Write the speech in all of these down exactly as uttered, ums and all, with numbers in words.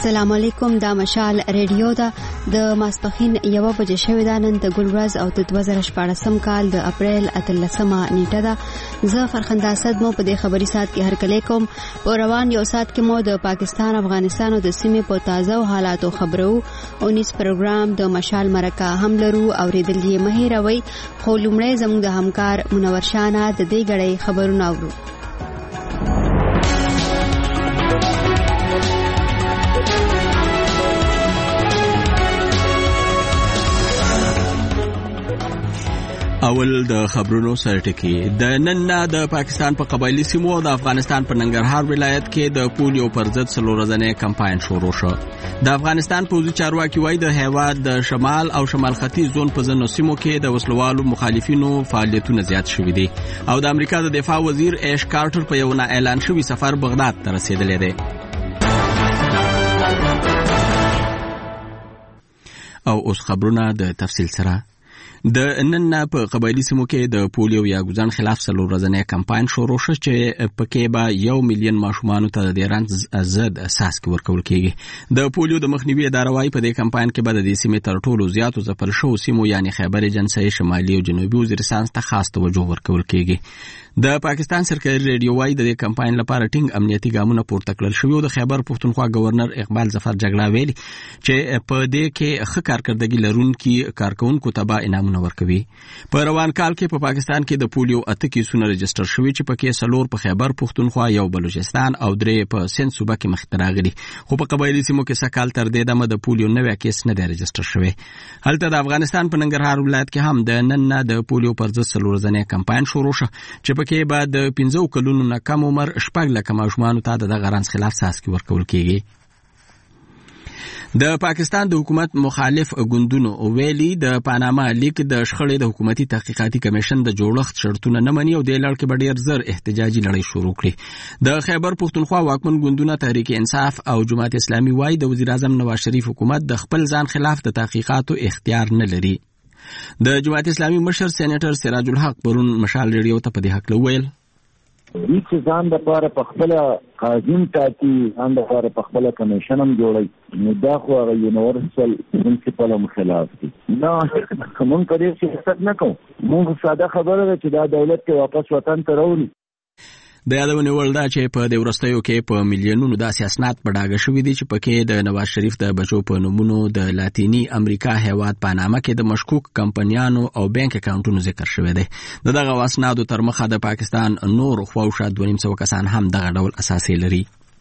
السلام علیکم. دا مشال ریډیو دا د ماسپخین یو بجې شوې ده. نن د ګلورز او د دوه زره شپاړسم کال د اپریل اتلسمه نیټه ده. زه فرخنده اسد مو په دې خبري سات کې هرکلی کوم. په روان یو سات کې مو د پاکستان، افغانستان او د سیمې په تازه حالاتو خبرو او نیس پروګرام د مشال مرکه هم لرو. اوریدل یې مه هېروئ، خو لومړی زموږ د همکار منور شانه د دې غړې خبرونه اورو. اول د خبرونو سرټکی. د نن نه د پاکستان په قبایلی سیمو او د افغانستان په ننګرهار ولایت کې د پولیو پر ضد څلور ورځې کمپاین شروع شو. د افغانستان پوځي چارواکي وایي د هیواد د شمال او شمال ختیځ زون په ځینو سیمو کې د وسلوالو مخالفینو فعالیتونه زیات شوي دي او د امریکا د دفاع وزیر ایش کارټر په یو نه اعلان شوی سفر بغداد ته رسیدلی دی. او اوس خبرونه د تفصیل سره. د نن نه په قبایلی سیمو کې د پولیو یا ګوزن خلاف څلور ورځې کمپاین شروع شو چې پکې به یو میلیون ماشومان ته د رنځ ضد څاڅکي ورکول کیږي. د پولیو د مخنیوي اداره وايي په دې کمپاین کې به د دې سیمې تر ټولو زیاتو ځپل شوو سیمو یعنی خیبر جنسي، شمالي او جنوبي وزیرستان ته خاص توجه ورکول کیږي. د پاکستان سرکاري ریډیو وايي د دې کمپاین لپاره ټینګ امنیتي ګامونه پورته کړل شوي او د خیبر پښتونخوا گورنر اقبال ظفر جګړه ویلي چې په دې کې ښه کارکردګي لرونکي کارکونکو ته به انعامونه ورکوي. په روان کال کې په پاکستان کې د پولیو اته کیسونه رجسټر شوي چې پکې څلور په خیبر پښتونخوا، یو بلوچستان او درې په سند صوبه کې مخ ته راغلي. خو په قبایلی سیمو کې سکهال تر دې دمه د پولیو نوی کیس نه دی رجسټر شوی. هلته د افغانستان په ننګرهار ولایت کې هم د نن نه د پولیو پر ضد څلور ورځې کمپاین شروع شو چې پکې به د پنځو کلونو نه کم عمر شپږ لکه ماشومانو ته د دغه رنځ خلاف څاڅکي ورکول کیږي. د پاکستان د حکومت مخالف ګوندونو ویلي د پاناما لیک د شخړې د حکومتي تحقیقاتي کمیشن د جوړښت شرطونه نه مني او د لړ کې به ډېر زر احتجاجي لړۍ شروع کړي. د خیبر پښتونخوا واکمن ګوندونه تحریک انصاف او جماعت اسلامي وايي د وزیر اعظم نواز شریف حکومت د خپل ځان خلاف د تحقیقاتو اختیار نه لري. د جماعت اسلامي مشر سېنیټر سراج الحق پرون مشال ریډیو ته په دې حق وویل چې ځان د پاره په خپل قاضي ټاکي، ځان د پاره په خپل کمیشن هم جوړي، نو دا خو هغه یونیورسل پرنسپل هم خلاف دي. نه کوم کړي چې حساب نه کوم، موږ ساده خبره ده چې دا دولت کې واپس وطن ته راوړي. د یادونې وړ ده چې په دې وروستیو کې په میلیونونو داسې اسناد په ډاګه شوي دي چې پکې د نواز شریف د بچو په نومونو د لاتینی امریکا هیواد پاناما کې د مشکوک کمپنیانو او بانک اکاونټونو ذکر شوی دی. د دغه اسنادو تر مخه د پاکستان نور خواوشا دوه نیم سوه کسان هم دغه ډول اساسي لري.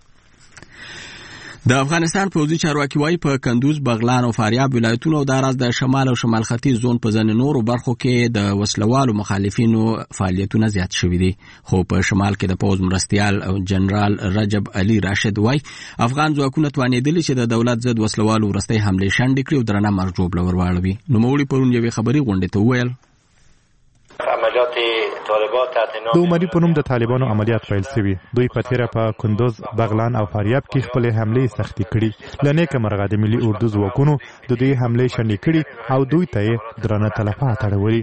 د افغانستان پوځي چارواکي وايي په کندوز، بغلان او فاریاب ولایتونو او داراز د شمال او شمال ختیځ زون په ځینو نورو برخو کې د وسلوالو مخالفینو فعالیتونه زیات شوي دي. خو په شمال کې د پوځ مرستیال او جنرال رجب علي راشد وايي افغان ځواکونه توانېدلي چې د دولت ضد وسلوالو وروستۍ حملې شنډې کړي او درنه مرګ ژوبله ور واړوي. نوموړي پرون یوې خبري غونډې ته وویل د عمري په نوم د طالبانو عملیات پیل شوي. دوی په تیره په کندوز، بغلان او فاریاب کې خپل حملې سختي کړي. لنیکه مرغه د ملي اردو ځواکونو د دوی حملې شنډې کړي او دوی ته درنه تلفات اړولي.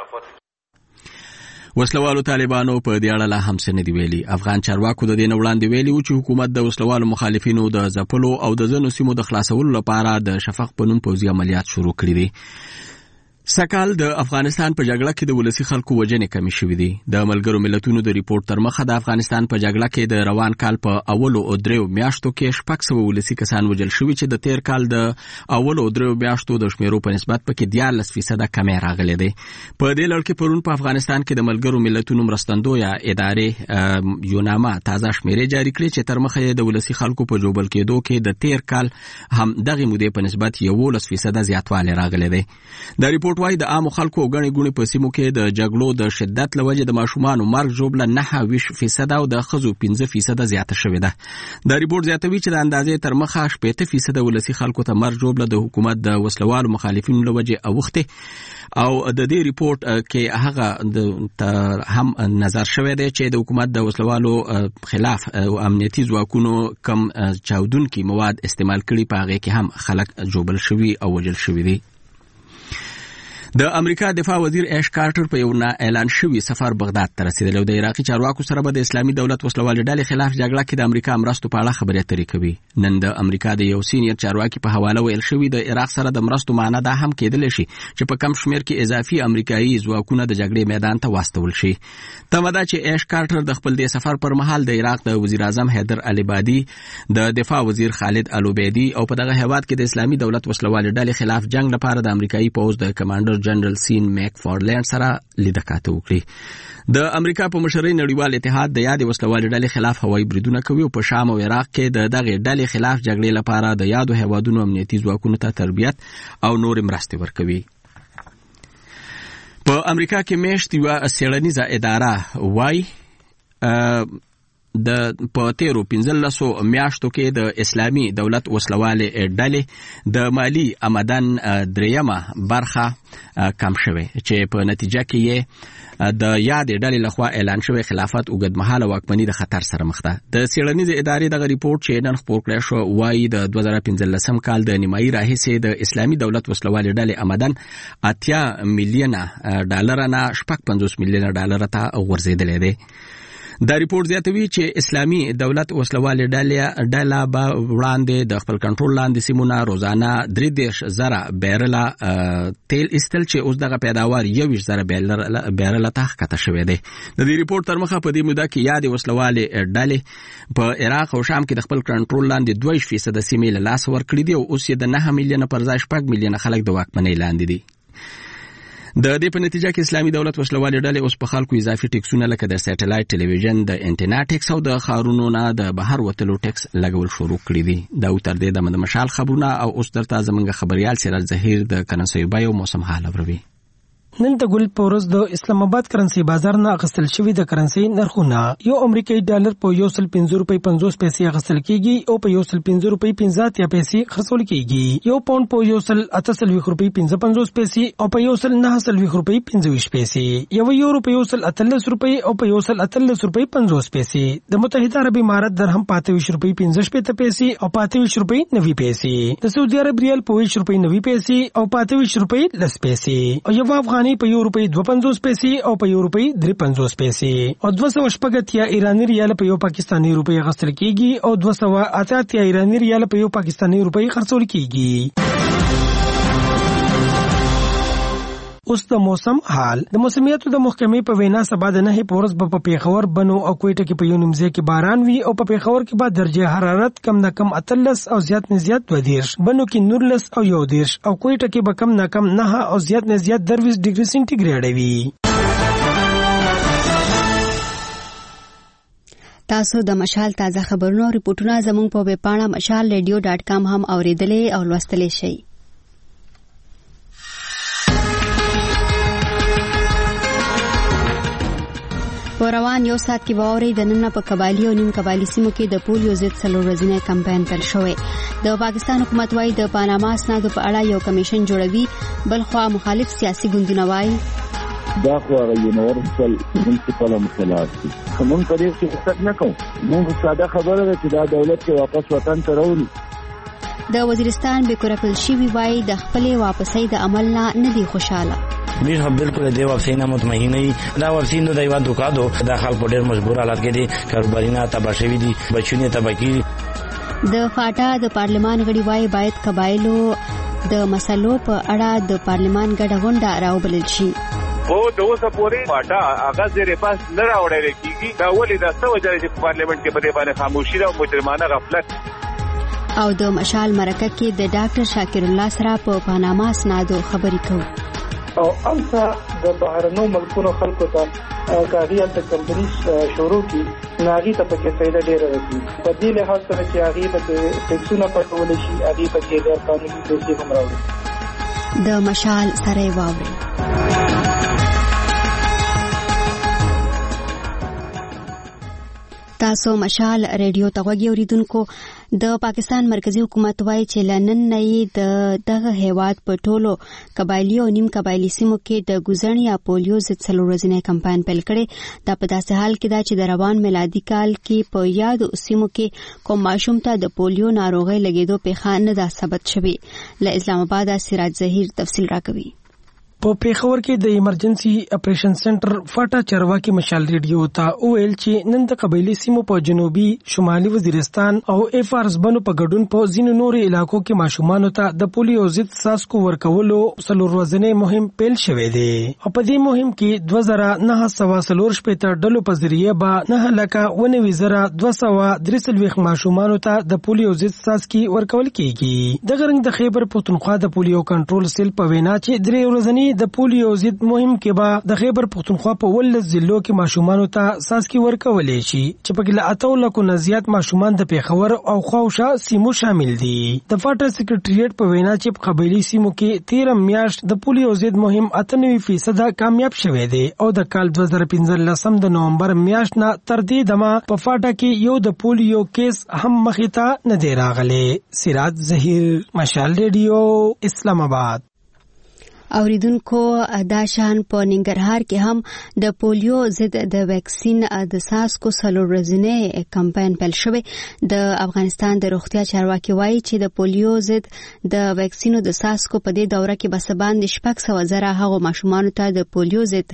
وسلوالو طالبانو په دې اړه لا هم څه نه دی ویلي. افغان چارواکو د دې نه وړاندې ویلي و چې حکومت د وسلوالو مخالفینو د ځپلو او د ځینو سیمو د خلاصولو لپاره د شفق په نوم پوځي عملیات شروع کړي دي. سکهال د افغانستان په جګړه کې د ولسی خلکو وژنې کمې شوې دي. د ملګرو ملتونو د ریپورت تر مخه د افغانستان په جګړه کې د روان کال په اولو او دریو میاشتو کې شپږ سوه ولسی کسان وژل شوي چې د تیر کال د اولو او دریو میاشتو د شمیرو په نسبت پکې دیارلس فیصده کمې راغلې دی. په دې لړ کې پرون په افغانستان کې د ملګرو ملتونو مرستندویه ادارې یوناما تازه شمیرې جاری کړې چې تر مخه د ولسی خلکو په جوبل کېدو کې د تیر کال هم دغه مودې په نسبت یولس فیصده زیاتوالی راغلی دی. د ریپورت وايي د عامو خلکو او غني ګوني په سیمو کې د جګړو د شدت لوجه د ماشومان مرګ ژوبله نه ویش فیصد او د خزو پنځه فیصد زیاته شوې ده. د ریپورت زیاتوي چې د اندازې تر مخه شپږ فیصد ولسی خلکو ته مرګ ژوبله د حکومت د وسلوالو مخالفینو لوجه اوخته او د دې ریپورت کې هغه هم نظر شوی دی چې د حکومت د وسلوالو خلاف او امنیتي ځواکونو کم چاودونکي مواد استعمال کړي په هغه کې هم خلک جوبل شوي او وژل شوي دي. د امریکا دفاع وزیر ایش کارټر په یو نه اعلان شوی سفر بغداد ته رسیدلی او د عراقي چارواکو سره به د اسلامي دولت وسلوالې ډلې خلاف جګړه کې د امریکا مرستو په اړه خبرې اترې کوي. نن د امریکا د یو سینیر چارواکي په حواله ویل شوی د عراق سره د مرستو معنی دا هم کېدلی شي چې په کم شمېر کې اضافي امریکایي ځواکونه د جګړې میدان ته واستول شي. تمه ده چې ایش کارټر د خپل د سفر پر مهال د عراق د وزیر اعظم حیدر العبادي، د دفاع وزیر خالد العبیدي او په دغه هیواد کې د اسلامي دولت وسلوالې ډلې خلاف جنگ لپاره د امریکایي پوځ د کمانډر جنرال سین میک فارلینډ سره لیدکاته وکړي. د امریکا په مشرۍ نړیوال اتحاد د یادې وسلوالې ډلې خلاف هوایي بریدونه کوي او په شام او عراق کې د دغه ډلې خلاف جګړې لپاره د یادو هیوادونو امنیتي ځواکونو ته تربیت او نور مرستې ورکوي. په امریکا کې میاشت یوه څېړنیزه اداره وایي د په تیرو پنځلسو میاشتو کې د اسلامي دولت وسلوالې ډلې د مالي آمدن درېیمه برخه کم شوی چې په نتیجه کې یې د یادې ډلې لخوا اعلان شوی خلافت اوږدمهاله واکمني د خطر سره مخ ده. د څېړنیزې ادارې دغه ریپورټ چې نن خپور کړی شو وایي د دوه زره پنځلسم کال د نیمایي راهیسې د اسلامي دولت وسلوالې ډلې آمدن اتیا میلیونه ډالره نه شپږ پنځوس میلیونه ډالره ته غورځېدلی دی. دا ریپورت زیاتوي چې اسلامي دولت وسلوالې ډلې ډله به وړاندې د خپل کنټرول لاندې سیمونه روزانه درې دېرش زره بیرله تیل ایستل چې اوس دغه پیداوار یوویشت زره بیرله ته ښکته شوی دی. د دې ریپورت تر مخه په دې موده کې یادې وسلوالې ډلې په عراق او شام کې د خپل کنټرول لاندې دوه ویشت فیصده سیمې له لاسه ورکړي دي او اوس یې د نهه میلیونه پر ځای شپږ میلیونه خلک د واکمنۍ لاندې دي. د دې په نتیجه کې اسلامي دولت وسلوالې ډلې اوس په خلکو اضافي ټیکسونه لکه د سټلایټ ټلویزیون، د انټینا ټیکس او د ښارونو نه د بهر وتلو ټیکس لګول شروع کړي دي. دا تر دې دمه د مشال خبرونه او اوس درته زموږ خبريال سراج ظهیر د کرنسي بیو موسم حال اوري. نن د ګل په ورځ د اسلام آباد کرنسي بازار نه اخیستل شوی د کرنسي نرخونه یو امریکایي ډالر په یو سل پنځه روپۍ پنځوس پیسې اخیستل کیږي او په یو سل پنځه روپۍ پنځه اتیا پیسې خرڅول کیږي. یو پاوند په یو سل اته سلويخ روپۍ پنځه پنځوس پیسې او په یو سل نه سلويخ روپۍ پنځه ویشت پیسې. یو یورو په یو سل اتلس روپۍ او په یو سل اتلس روپۍ پنځوس پیسې. د متحده عرب امارات درهم په اته ویشت روپۍ پنځه شپېته پیسې او په اته ویشت روپۍ نوي پیسې. د سعودي عرب ریال په ویشت روپۍ نوي پیسې او په اته ویشت روپۍ لس پیسې. او یو افغاني په یو روپۍ پنځوس پیسې او په یو روپۍ درې پنځوس پیسې. او دوه سوه شپږ اتیا ایراني ریال په یو پاکستاني روپۍ اخیستل کیږي او دوه سوه اته اتیا ایراني ریال په یو پاکستاني روپۍ خرڅول کیږي. اوس د موسم حال. د موسمیاتو د محکمې په وینا سبا د نهي په ورځ به په پیښور، بنو او کوټه کې په یو نیم ځای کې باران وي او په پیښور کې به درجه حرارت کم نه کم اتلس او زیات نه زیات دوه دېرش، بنو کې نورلس او یو دېرش او کوټه کې به کم نه کم نه او زیات نه زیات درویش ډیګري سنټیګریډ وي. تاسو د مشال تازه خبرونه او ریپورتونه زموږ په ویب پاڼه مشال ریډیو ډاټ کام هم اوریدلې او لوستلې شئ. په روان یو ساعت کې واوري د نن په قبایلی او نیم قبایلی سیمو کې د پولیو ضد څلور ورځنی کمپاین پیل شوی. د پاکستان حکومت وايي د پاناما اسنادو په اړه یو کمیشن جوړوي، بل خو مخالف سیاسي ګوندونه وايي دا خو یونیورسل پرنسپل مخالف دي. کوم په دې کې څه نه کوم، موږ ساده خبره ده چې دا دولت کې واپس وطن ته راوړي. د وزیرستان بیکورکل شوی وايي د خپلې واپسۍ د عمل نه نه دي خوشاله. میرا بالکل دی واپسی نه مطمئن نه دا واپسی نو دی وادو کادو دا خلک په ډېر مجبور حالت کې دي، کاروبارینا تباہ شوي دي، بچونه تباہ کیږي. د فاټا د پارلمان غړي وايي باید قبایلو د مسلو په اړه د پارلمان ګډه غونډه راوبلل شي. او د اوسه پورې فاټا هغه زیر پاس نه راوړل کیږي. دا ولې دا څه وجه چې په پارلمان کې په دې باندې خاموشي او مجرمانه غفلت. او د مشال مرکه کې د ډاکټر شاکر الله سره په پاناما اسنادو خبرې کوي. او امسا د بهرنو ملکونو خلکو ته کاغی ته کمپنی شروع کی ناغي ته پکې فائدہ ډیره راځي. په دې لحاظ سره چې هغه په ټیکسونه پټول شي، هغه په کې غیر قانوني پیسې هم راوړي. د مشال سره واوري. تاسو مشال ریډیو ته غوږی اوریدونکو. د پاکستان مرکزی حکومت وايي چې لنن نه د دغه هیواد په ټولو قبایلی او نیم قبایلی سیمو کې د ګوزن یا پولیو ضد څلور ورځنی کمپاین پیل کړي. دا په داسې حال کې دا چې د روان میلادي کال کې په یادو سیمو کې کوم ماشوم ته د پولیو ناروغي لګیدو پیښه نه ده ثبت شوی. له اسلام آباد سراج ظهیر تفصیل راکوي. په پیښور کې د ایمرجنسي اپریشن سنټر فاټا چارواکي مشال ریډیو ته وویل چې نن د قبایلی سیمو په جنوبي شمالي وزیرستان او اف ارز بنو په ګډون په ځینو نورو علاقو کې ماشومانو ته د پولیو ضد څاڅکو ورکولو څلور ورځنی مهم پیل شوې ده. په دې مهم کې دوه زره نه سوه څلور شپېته ډلو په ذریعه به نه لکه ونوي زره دوه سوه درې څلوېښت ماشومانو ته د پولیو ضد څاڅکي ورکول کیږي. دغه رنګ د خیبر پښتونخوا د پولیو کنټرول سیل په وینا چې درې ورځنی د پولیو ضد مهم کې به د خیبر پښتونخوا په ولس ضلعو کې ماشومانو ته څاڅکي ورکولې شي چې په کې له اتو لکو نه زیات ماشومان د پیښور او خواوشا سیمو شامل دي. د فاټا سکریټریټ په وینا چې په قبایلی سیمو کې تیر میاشت د پولیو ضد مهم اته نوي فیصد کامیاب شوه دی او د کال دوه زره پنځلسم د نومبر میاشت نه تر دې دمه په فاټا کې یو د پولیو کیس هم مخې ته نه دی راغلی. سراج ظهیر، مشال ریډیو، اسلام آباد. اوریدونکو دا شان په ننګرهار کې هم د پولیو ضد د ویکسین د څاڅکو څلور ورځنی کمپاین پیل شوی. د افغانستان د روغتیا چارواکي وایي چې د پولیو ضد د ویکسینو د څاڅکو په دې دوره کې بس باندې شپږ سوه زره هغو ماشومانو ته د پولیو ضد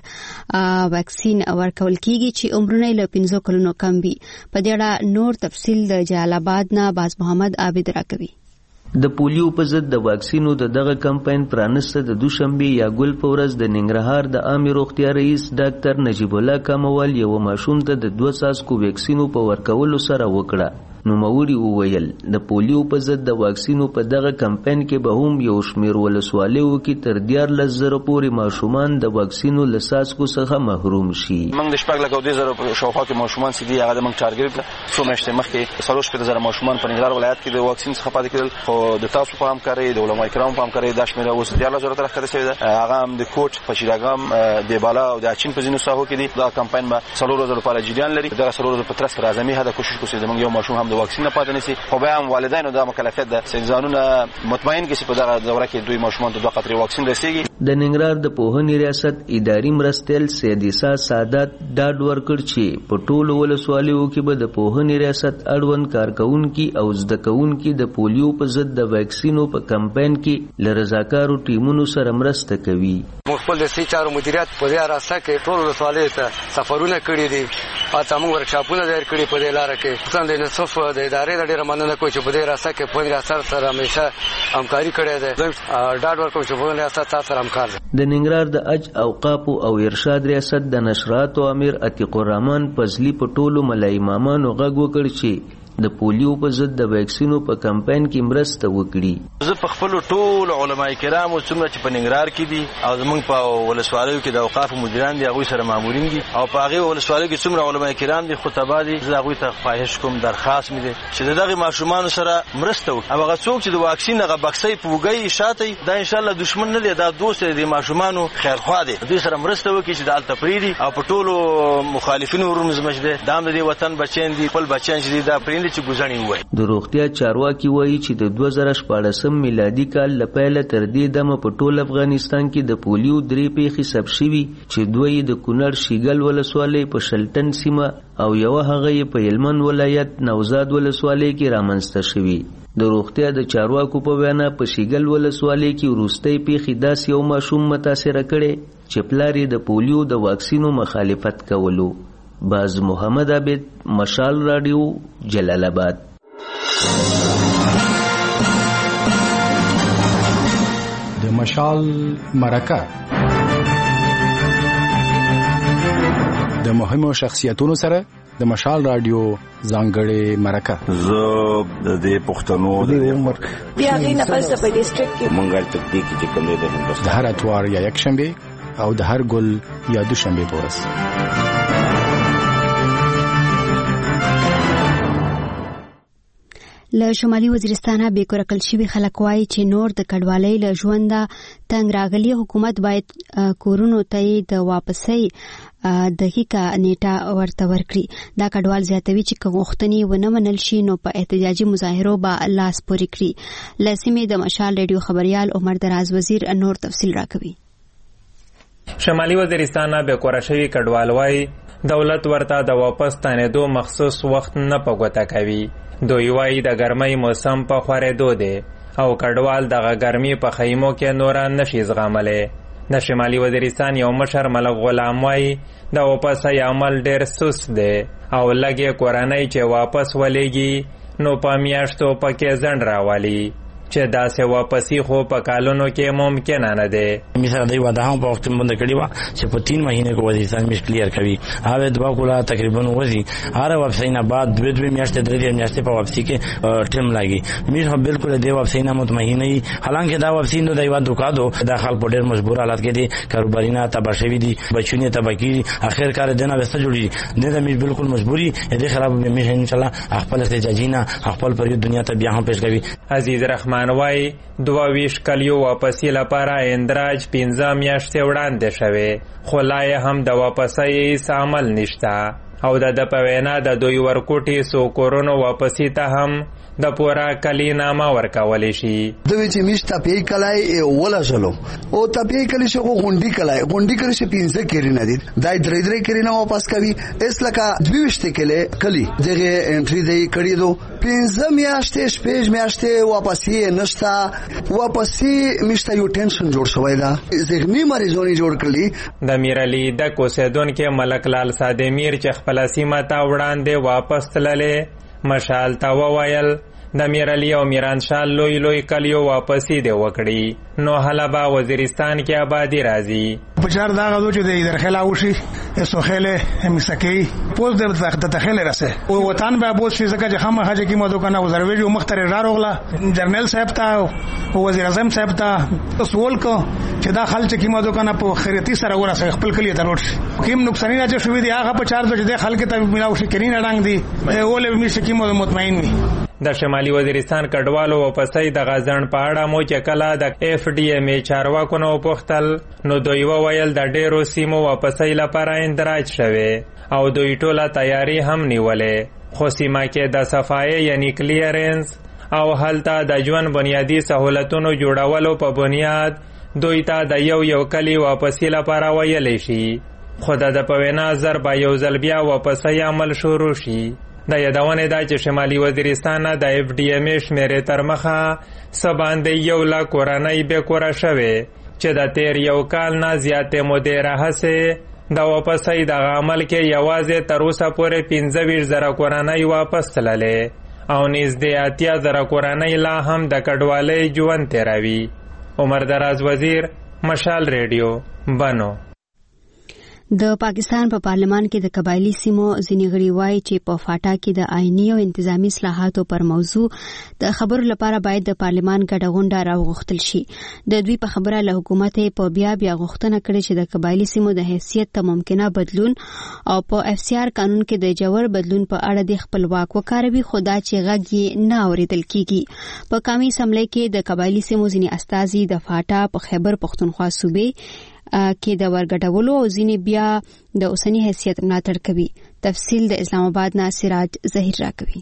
ویکسین ورکول کیږي چې عمرونه له پنځو کلونو کم وي. په دې اړه نور تفصیل د جلال آباد نه باز محمد عابد راکوي. د پولیو په ضد د واکسینو د دغه کمپاین پرانسته د دوشنبه یا ګل په ورځ د ننګرهار د عامه روغتیا رئیس ډاکټر نجیب الله کاموال یو ماشوم ته د دوه څاڅکو ویکسینو په ورکولو سره وکړه. نوموړي وویل د پولیو په ضد د واکسینو په دغه کمپاین کې به هم یو شمېر ولسوالیو کې تر دیارلس زره پورې ماشومان د واکسینو له څاڅکو څخه محروم شي. موږ د شپږ لکه دوه زره شاوخوا کې ماشومان چې دي هغه د موږ ټارګټ کړل. څو میاشتې مخکې څلور شپېته زره ماشومان په ننګرهار ولایت کې د واکسین څخه پاتې کېدل، خو د تاسو په همکارۍ د علماء کرامو په همکارۍ دا شمېره اوس دیارلس زره ته راښکته شوې ده. هغه هم د کوټ په شیراګام د بالا او د اچین په ځینو ساحو کې دي. دا کمپاین به څلور ورځې لپاره جریان لري. دغه څلور ورځې په ترڅ کې اعظمي هدا کوشش کوي چې موږ یو ماشوم هم د واکسین نه پاتې نشي. خو بیا هم والدینو دا مکلفیت ده چې ځانونه مطمئن کړي چې په دغه دوره کې دوی ماشومان ته دوه قطرې واکسین رسیږي. د ننګرهار د پوهنې ریاست اداري مرستیال سید عیسی سعادت ډاډ ورکړ چې په ټولو ولسوالیو کې به د پوهنې ریاست اړوند کارکونکي او زده کوونکي د پولیو په ضد د ویکسینو په کمپاین کې له رضاکارو ټیمونو سره مرسته کوي. موږ خپل د سي چارو مدیریت په دې راسته کې ټول ولسوالیو ته سفرونه کړي دي او موږ ورکشاپونه دایر کړي په دې لار کې. څنګه د نصف د ادارې د ډیره مننه کوم چې په دې راسته کې په ریاست سره همیشه همکاري کړې ده. ډاډ ورکوم چې په ریاست سره همکار ده. د ننګرهار د اج اوقاف او ارشاد ریاست د نشرات او امیر عتیق الرحمن فضلی په ټولو ملای امامانو غږ وکړ چې د پولیو په ضد د ویکسینو په کمپاین کې مرسته وکړي. زه په خپل ټول علماء کرامو څومره چې په ننګرهار کې دي او زمونږ په ولسوالیو کې د اوقاف مدیران دي هغوی سره مامورین دي او په هغې ولسوالیو کې څومره علماء کرام دي خطبا دي، زه هغوی ته خواهش کوم، درخواست مې دی چې د دغې ماشومانو سره مرسته وکړي. او هغه څوک چې د واکسین هغه بکسۍ په وږی شاتی دا انشاءالله دشمن نه دی، دا دوست دی، د ماشومانو خیرخوا دی. دوی سره مرسته وکړي چې د هلته پرېږدي او په ټولو مخالفینو ورونو زموږ دی، دا هم د دې وطن بچیان دي، خپل بچیان چې دي دا پرېږدي چې ګوزڼې ووایي. د روغتیا چارواکي وایي چې د دوه زره شپاړسم میلادي کال له پیله تر دې دمه په ټول افغانستان کې د پولیو درې پیښې ثبت شوي چې دوه یې د کونړ شیګل ولسوالۍ په شلټن سیمه او یوه هغه یې په هلمند ولایت نوزاد ولسوالۍ کې رامنځته شوي. د روغتیا د چارواکو په وینا په شیګل ولسوالۍ کې وروستۍ پیښې داسې یو ماشوم متاثره کړی چې پلار یې د پولیو د واکسینو مخالفت کولو. باز محمد عابد، مشال راډیو، جلال آباد. د مشال مرکه د مهمو شخصیتونو سره د مشال رادیو ځانګړې مرکه. زه د دې پښتنو د عمر بیا غینه بل څه په ډیسټریکټ کې منګل تکتیک چې کوم دی د هندوستان د هر اتوار یا یک شنبه او د هر ګل یا دوشنبه پورس. له شمالي وزیرستان به کورکل شوی خلک وایي چې نور د کډوالۍ له ژونده تنګ راغلي حکومت باید کورونو ته د واپسۍ دقیقه نیټه ورته ورکړي. دا کډوال زیاتوي چې غوښتنې ونه منل شي نو په احتجاجي مظاهرو به لاس پورې کړي. له سیمې د مشال ریډیو خبریال عمر دراز وزیر نور تفصیل راکوي. شمالي وزیرستان به کور شوی کډوال وایي دولت ورته د واپس تانېدو مخصوص وخت نه په ګوته کوي. دوی وایي د ګرمۍ موسم په خورېدو دی او کډوال دغه ګرمي په خیمو کې نور نشي زغملی. د شمالي وزیرستان یو مشر ملک غلام وایي د واپسۍ عمل ډیر سست دی او لږې کورنۍ چې واپس ولېږي نو په میاشتو پکې ځنډ راولي چې داسې واپسی خو په کالونو کې ممکن نه ده. مثلا دی وعده هم په وخت باندې کړی و چې په تین مهینه کې وزیرستان مش کلیر کوي. هغه دوا کوله تقریبا وځي هر واپسی نه بعد دوه دوه میاشتې درې میاشتې په واپسی کې ټیم لګي. مش هم بالکل دی واپسی نه مطمئن نه. حالانکه دا واپسی نو دی وعده وکړو داخل په ډېر مجبور حالت کې دي کاروبارینا تباشوي دي بچونه تباکی اخر کار دنه وسته جوړي نه د مش بالکل مجبوری دې خراب به مش ان شاء الله خپل احتجاجینا خپل پر دنیا ته بیا هم پیش کوي. عزیز رحمان وای دوه ویش کلیو واپسی لپاره اندراج پنځه میاشتې وړاندې شوی خو لا هم د واپسۍ هیڅ عمل نشته او د د په وینا د دوی ورکوټي سو کورونو واپسی ته هم د پورا کلی نامه ورکولی شي. دوی چې میش تپی کلای ولا شلو او تپی کلی شو غونډي کلای غونډي کلی شي پینځه کېری نه دي دای درې درې کېری نه واپس کوي اس لکه دویشته کلی کلی دغه انټری دی کړی دو پینځه میاشتې شپږ میاشتې واپسی نشتا واپسی میشته یو ټینشن جوړ شوی دا ذهني مریضونه جوړ کړلی. د میرعلی د کوسیدون کې ملک لال سادمیر چې خپل سیمه ته وړاندې واپس تللې مشال تا وویل د میرعلی او میرانشاه لوی لوی کلیو واپسی دی وکړي نو حلبا وزیرستان کې آبادی راځي. بچار دا غوډو چې د درخلا وشي سوخله مسکی پوز د تخت تخله راسه او وطن به بوت شي ځکه چې خامہ حاجه کی مدو کنه وزرویجو مختار راروغلا جنرال صاحب ته او وزیر اعظم صاحب ته سوال کو چې دا خلک کی مدو کنه په خیرتی سره ورسه خپل کلی ته وروړي کوم نقصان نه چې شوې دی هغه په چار د خلک ته ملاو شي کینې نه ډنګ دی اولې می شي کی مدو مطمئن وي. د شمالي وزیرستان کډوالو واپسۍ د غزن په اړه مو چې کله د اف ډي ام ای چارواکو نو پوښتل نو دوی وویل د ډیرو سیمو واپسۍ لپاره اندراج شوی او دوی ټوله تیاری هم نیولې خو سیمه کې د صفایي یعنی کلیرنس او هلته د ژوند بنیادی سہولتونو جوړولو په بنیاد دوی ته د یو یو کلی واپسی لپاره ویلی شي خو د په وینا زر به یو ځل بیا واپسۍ عمل شروع شي. د یادونه دا چې شمالي وزیرستان د اف ډي ام شمیرې تر مخه سباندې یو لا کورنۍ به کورا شوه چې د تیر یو کال نه زیاتې مودې راهسه د واپسۍ د عمل کې یوازې تر اوسه پورې پنځه ویشت زره کورنۍ واپس تللې او نږدې اتیا زره کورنۍ لا هم د کډوالۍ ژوند تیروي. عمر دراز وزیر مشال ریډیو بنو. د پاکستان په پا پارلمان کې د قبایلی سیمو ځینې غړي وایي چې په فاټا کې د آئینی او انتظامی اصلاحاتو پر موضوع د خبرو لپاره باید د پارلمان ګډه غونډه راوغوښتل شي. د دوی په خبره له حکومت په بیا بیا غوښتنه کړې چې د قبایلی سیمو د حیثیت ته ممکنه بدلون او په اف سی آر قانون کې د جوړ بدلون په اړه د خپلواک وکاروي خو دا چې غږ یې نه اورېدل کیږي. په قومي اسمبلی کې د قبایلی سیمو ځینې استازي د فاټا په خیبر پختونخوا صوبې کې د ورګډولو او ځینې بیا د اوسنی حیثیت ملاتړ کوي. تفصیل د اسلام آباد نه سراج ظهیر راکوي.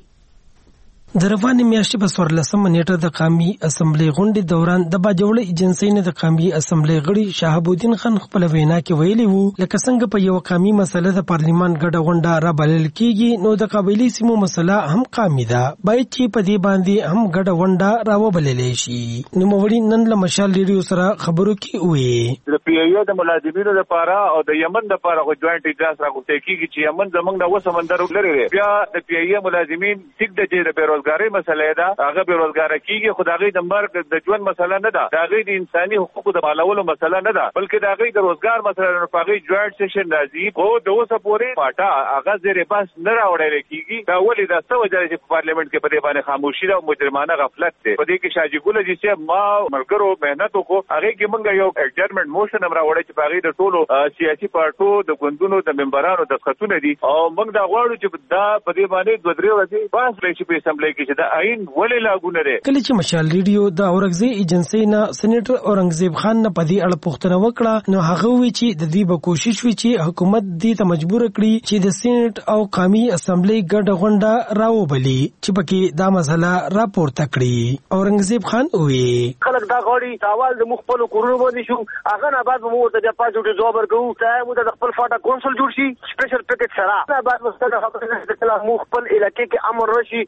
د روانې میاشتې په څوارلسمه نیټه د قومي اسمبلی غونډې دوران د باجوړ ایجنسی نه د قومي اسمبلی غړي شهاب الدین خان خپل وینا کې ویلي وو لکه څنګه په یو قومي مسله د پارلیمان ګډه غونډه را بلل کیږي نو د قبایلی سیمو مسله هم قومي ده باید چې په دې باندې هم ګډه غونډه را وبللې شي. نو موري نن له مشال ریډیو سره خبرو کې وې د پی ایو د ملازمینو لپاره او د یمن لپاره غو جوائنټ اجلاس راغوښتل کیږي چې یمن زمونږ د وسمندر لري بیا د پی ایو ملازمین ټیک د چې د بیروزګاری مسله ده هغه بیروزګار کیږي خدای د مرګ د ژوند مسله نه ده دغه د انساني حقوقو د مالولو مسله نه ده بلکې دغه د روزګار مسله نه پاغي جوائنټ سیشن راځي او د اوسه پورې پاټا هغه زیرې پاس نه راوړل کیږي دا ولې د څه وجه چې پارلیمنت کې په دې باندې خاموشي او مجرمانه غفلت ده په دې کې شاجي ګل جی چې ما مرګرو مهنت وکړو هغه کې موږ یو ایډجرمنت موشن هم راوړل چې پاغي د ټولو سیاسي پارټو د ګوندونو د ممبرانو د خطونه دي او موږ دا غواړو چې دا په دې باندې دوه درې ورځې پاس لشي په اسمبلی کې چې دا عین ولې لاګونه لري. کله چې مشال ریډیو د اورنګزیب ایجنسی نه سېنیټر اورنګزیب خان نه پدې اړه پوښتنه وکړه نو هغه وی چې د دې به کوشش وی چې حکومت دې ته مجبور کړي چې د سېنیټ او قومي اسمبلی ګډه غونډه راوبلي چې پکې دا مسله راپورته کړي. اورنګزیب خان وی خلک دا غوړي سوال د مخبل کورونو باندې شو هغه نه بعد مو ته د پاتې جواب ورکوو ته مو د خپل فاټا کونسل جوړ شي سپیشل پیکټ سره نه بعد مستقله خبره د مخبل علاقې کې امر راشي بیا به مو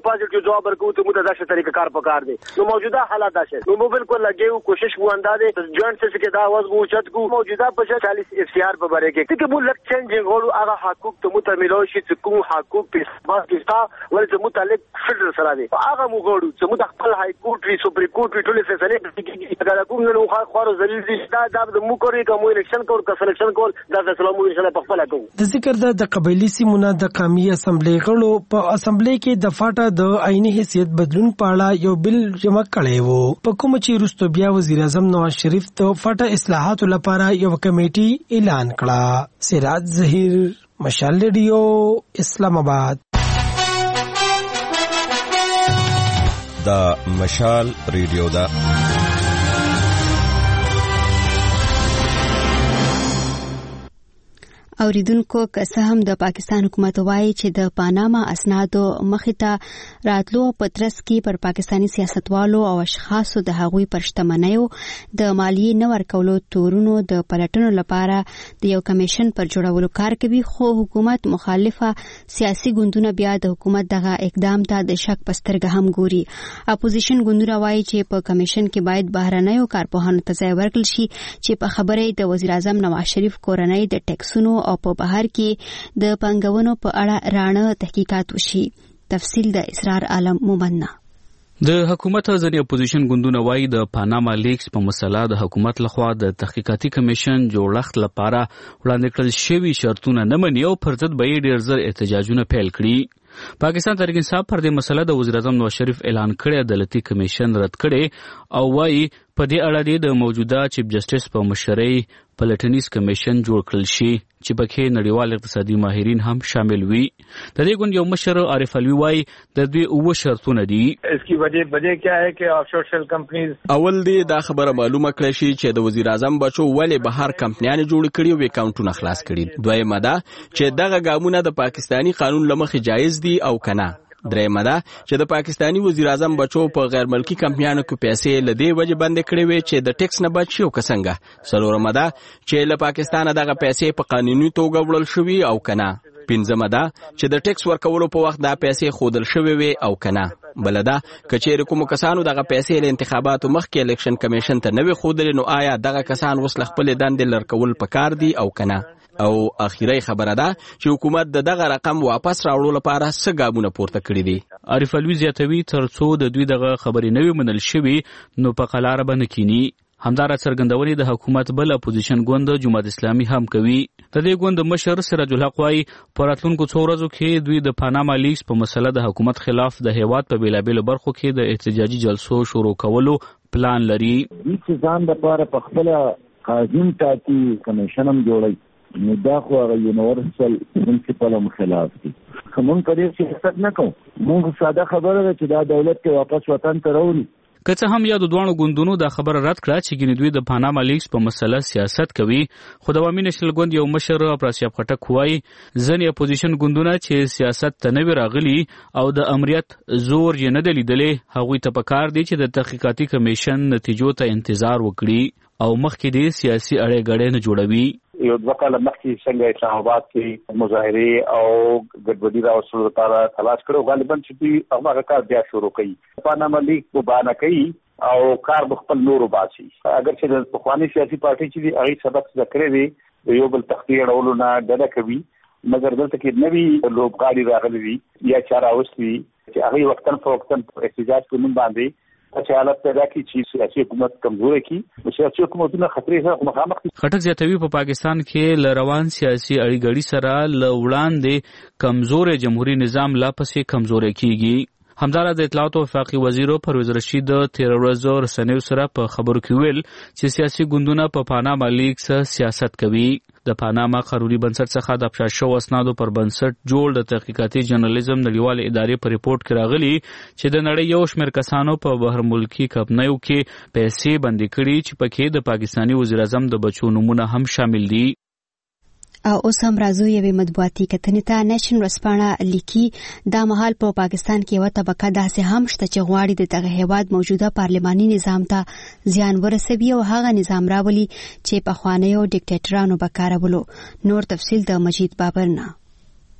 پازیټیو جواب ورکړو ته موږ داسې طریقه کار پکار دی. نو موجوده حالات داسې نو موږ بالکل لګیو کوشش وو اندازې جوائنٹ سے کې دا आवाज وو چت کو موجوده په چالیس اف سی آر په باره کې چې موږ لک چینج غوړو هغه حقوق ته متملو شي چې کوم حقوق په اساس کې تا ولې متعلق فدرال سره دي هغه موږ غوړو چې موږ خپل هاي کورټ وی سپری کورټ وی ټول فیصله کوي دا کوم نو خو خور ذلیل دي دا د مو کوي کوم الیکشن کول کا سلیکشن کول دا د اسلامي انشاء الله په خپل کوو. د ذکر د قبایلی سیمونو د قومي اسمبلی غړو په اسمبلی کې د فاټا د عیني حیثیت بدلون پاړه یو بل جمع کړی وو په کوم چې وروسته بیا وزیر اعظم نواز شریف ته فاټا اصلاحات لپاره یو کمیټي اعلان کړه. سراج ظهیر مشال ریډیو اسلام آباد. دا مشال ریډیو دا اوریدونکو که هم د پاکستان حکومت وایي چې د پاناما اسنادو مخې ته راتلو پترس کې پر پاکستانی سیاستوالو او اشخاصو د هغوی پر شتمنیو د مالیې نه ورکولو تورونو د پلټنو لپاره د یو کمیشن پر جوړولو کار کوي، خو حکومت مخالفه سیاسي ګوندونه بیا د حکومت دغه اقدام ته د شک په سترګه هم ګوري. اپوزیشن ګوندونه وایي چې په کمیشن کې باید بهرنیو کارپوهانو ته ځای ورکړل شي چې په خبره د وزیر اعظم نواز شریف کورنۍ د ټیکسونو او په بهر کې د پنګونو په اړه رانه تحقیقات وشي. تفصیل د اسرار عالم مومنه. د حکومت ځینې اپوزیشن ګوندونه وایي د پاناما لیکس په مسله د حکومت لخوا د تحقیقاتي کمیشن جوړښت لپاره وړاندې کړل شوي شرطونه نه مني او پر ضد به یې ډېر زر احتجاجونه پیل کړي. پاکستان تحریک انصاف پر دې مسله د وزیر اعظم نواز شریف اعلان کړی عدالتي کمیشن رد کړي او وایي په دې اړه د موجوده چیف جسټس په مشرۍ پلټنیز کمیشن جوړ کړل شي چې پکې نړیوال اقتصادي ماهرین هم شامل وي. د دې ګوند یو مشر عارف علوي وایي د دوی اوه شرطونه دي. اسکی وجہ وجہ کیا ہے کہ آفشور شیل کمپنیز اول دی دا خبره معلومه کړی شي چې د وزیر اعظم بچو ولې بهر کمپنیانې جوړ کړي او اکاونټونه خلاص کړي. دویمه ده چې دغه ګامونه د پاکستانی قانون لمخې جایز دي او کنه. درېمه ده چې د پاکستانی وزیر اعظم بچو په غیر ملکی کمپنیانو کې پیسې لدی وجه بند کړي وي چې د ټیکس نه بچ شي او څنګه. څلورمه ده چې له پاکستانه دغه پیسې په قانوني توګه وړل شوي او کنه. پنځمه ده چې د ټیکس ورکولو په وخت دا پیسې خودل شوي وي او کنه. بلدا کچېر کوم کسانو دغه پیسې له انتخاباتو مخکې الیکشن کمیشن ته نوې خودل نو آیا دغه کسان وس خپل دندې لړکول پکار دي او کنه. او اخیری خبره ده چې حکومت د دغه رقم واپس راوړلو لپاره څه ګامونه پورته کړي دي. عارف علوي زیاتوي ترڅو د دوی دغه خبرې نوې منل شوي نو په قلاره به نه کینی. همدارا څرګندونې د حکومت بل اپوزیشن ګوند جماعت اسلامي هم کوي. د دې ګوند مشر سراج الحق وايي په راتلونکو څو ورځو کې دوی د پاناما لیکس په مسله د حکومت خلاف د هیواد په بیلابیلو برخو کې د احتجاجي جلسو شروع کولو پلان لري. هیڅ ځان لپاره په خپل قانون ټاکي کمیشن هم جوړي نو دا خو هغه یونیورسل پرنسپل هم خلاف دي. کوم کړي چې حساب نه کوم موږ ساده خبره ده چې دا دولت کې واپس وطن ته راوړي. که څه هم یا د دوانو ګوندونو دا خبره رد کړه چې ګینې دوی د پاناما لیکس په مسله سیاست کوي، خو د عوامي نېشنل ګوند یو مشر افراسیاب خټک وایي ځینې اپوزیشن ګوندونه چې سیاست ته نه وي راغلي او د امریت زور یې نه دی لیدلی هغوی ته پکار دی چې د تحقیقاتي کمیشن نتیجو ته انتظار وکړي او مخکې دې سیاسي اړې غړې نه جوړوي. یو دوه کاله مخکې څنګه اسلام آباد کې مظاهرې او ګډوډي راوستلو لپاره تلاش کړو، غالبا چې دوی هغه کار بیا شروع کړي. پاناما لیک په بانه کوي او کار بخپل نورو باسي. اگر چې د پخوانی سیاسي پارټي چې دی هغه سبق ذکر دی یو بل تخطیه اړولو نه ډډه کوي، مګر دلته کې نوي لوبغاړي راغلي دي یا چاره اوسوي چې هغه وختن په وختن احتجاج په نوم باندې چې حالت پیدا کی چې سیاسي حکومت کمزوري کی سیاسي حکومتونه خطرې سره مخامخ دي. خټک زیاتوي په پاکستان کې ل روان سیاسي اړیګړي سره ل وړاندې کمزوري جمهوریت نظام لا پسې کمزوري کیږي. همدارا د اطلاعات او وفاقي وزیر پرویز رشید تیر ورځ رسنیو سره په خبرو کې ویل چې سیاسي ګوندونه په پاناما لیکس سیاست کوي. د پاناما قانوني بنسټ څخه د افشا شو اسنادو پر بنسټ جوړ د تحقیقاتي جرنالیزم نړیوال ادارې په ریپورت کې راغلي چې د نړۍ یو شمېر کسانو په بهر ملکی کمپنیو کې پیسې بندي کړي چې پکې د پاکستانی وزیر اعظم د بچو نمونه هم شامل دي. او اوس هم راځو یوې مطبوعاتي کتنې ته. نیشن ورځپاڼه لیکي دا مهال په پاکستان کې یوه طبقه داسې هم شته چې غواړي د دغه هیواد موجوده پارلماني نظام ته زیان ورسوي او هغه نظام راولي چې پخوانیو ډیکټیټرانو به کارولو. نور تفصیل د مجید بابر نه.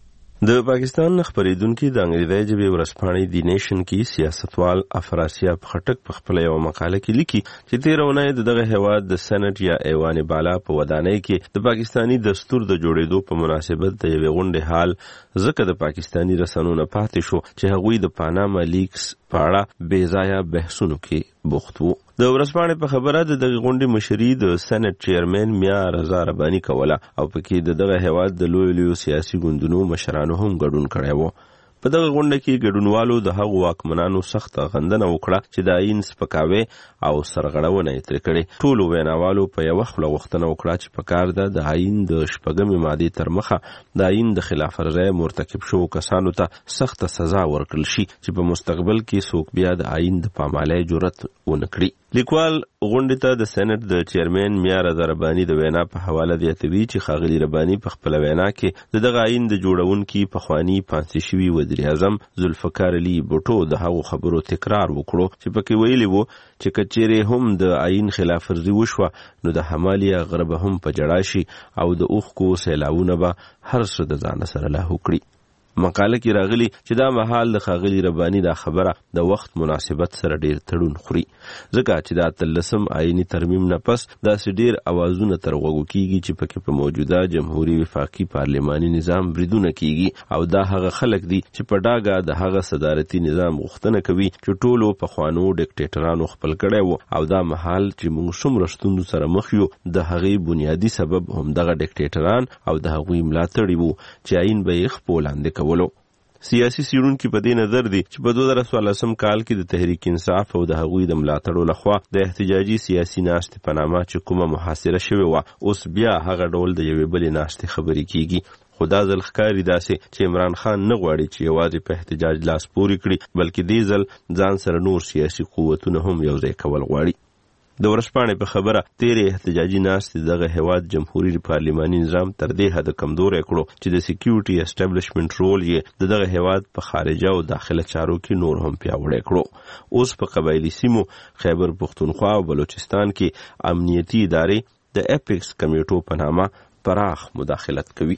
د پاکستان خبرېدونکي د انګریزي ژبې ورځپاڼې دی نیشن کې سیاستوال افراسیاب خټک په خپل یو مقاله کې لیکي چې تېره اونۍ دغه هېواد د سنټ یا ایوان بالا په ودانۍ کې د پاکستاني دستور د جوړېدو په مناسبت د یوې غونډې حال ځکه د پاکستاني رسنیو پاتې شو چې هغوی د پاناما لیکس په اړه بې ځایه بحثونو کې بوخت وو. د ورځپاڼې په خبره د دغه غونډې مشري د سنټ چیرمن میا رضا رباني کوله او پکې د دغه هېواد د لوی لوی سیاسي ګوندونو مشرانو هم ګډون کړی وو. په دغه غونډه کې ګډونوالو د هغو واکمنانو سخته غندنه وکړه چې د آیین سپکاوی او سرغړونه یې ترې کړې. ټولو ویناوالو په یوه خوله غوښتنه وکړه چې پکار ده د آیین د شپږمې مادې تر مخه د آیین د خلاف ورزۍ مرتکب شوو کسانو ته سخته سزا ورکړل شي چې په مستقبل کې څوک بیا د آیین د پامالۍ جرأت ونه کړي. لیکوال غونډې ته د سېنات د چیرمن میا رضا رباني د وینا په حواله زیاتوي چې ښاغلي رباني په خپله وینا کې د دغه آیین د جوړونکي پخواني پانسي شوي وزیر اعظم ذوالفقار علي بوټو د هغو خبرو تکرار وکړو چې پکې ویلي وو چې که چیرې هم د آیین خلاف ورزي وشوه نو د همالیا غره به هم په جړا شي او د اوښکو سیلاونه به هر څه د ځانه سره لاهو کړي. مقاله کې راغلی چې دا مهال د ښاغلي رباني دا خبره د وخت مناسبت سره ډیر تړون خوري ځکه چې دا اتلسم آیینی ترمیم نه پس داسې ډیر اوازونه تر غوږو کیږي چې پکې په موجوده جمهوریت وفاقي پارلماني نظام بریدونه کیږي او دا هغه خلک دي چې په ډاګه د هغه صدارتي نظام غوښتنه کوي چې ټولو پخوانو ډیکټیټرانو خپل کړی وو او دا مهال چې موږ څومره ستونزو سره مخ یو د هغې بنیادي سبب هم دغه ډیکټیټران او د هغوی ملاتړي وو چې آیین به یې خپل لاندې ولو. سیاسي څېړونکي په دې نظر دي چې په دوه زره څوارلسم کال کې د تحریک انصاف او د هغوی د ملاتړو لخوا د احتجاجي سیاسي ناستې په نامه چې کومه محاصره شوې وه اوس بیا هغه ډول د یوې بلې ناستې خبرې کیږي. خو دا ځل ښکاري داسې چې عمران خان نه غواړي چې یوازې په احتجاج لاس پورې کړي بلکې دې ځل ځان سره نور سیاسي قوتونه هم یوځای کول غواړي. د ورځپاڼې په خبره تیرې احتجاجي ناستې دغه هېواد جمهوري پارلماني نظام تر دې حده کمزوری کړو چې د سیکیورټي اسټابلیشمنټ رول یې د دغه هېواد په خارجه او داخله چارو کې نور هم پیاوړی کړو. اوس په قبایلي سیمو خیبر پښتونخوا او بلوچستان کې امنیتي ادارې د اپیکس کمیټو په نامه پراخ مداخلت کوي.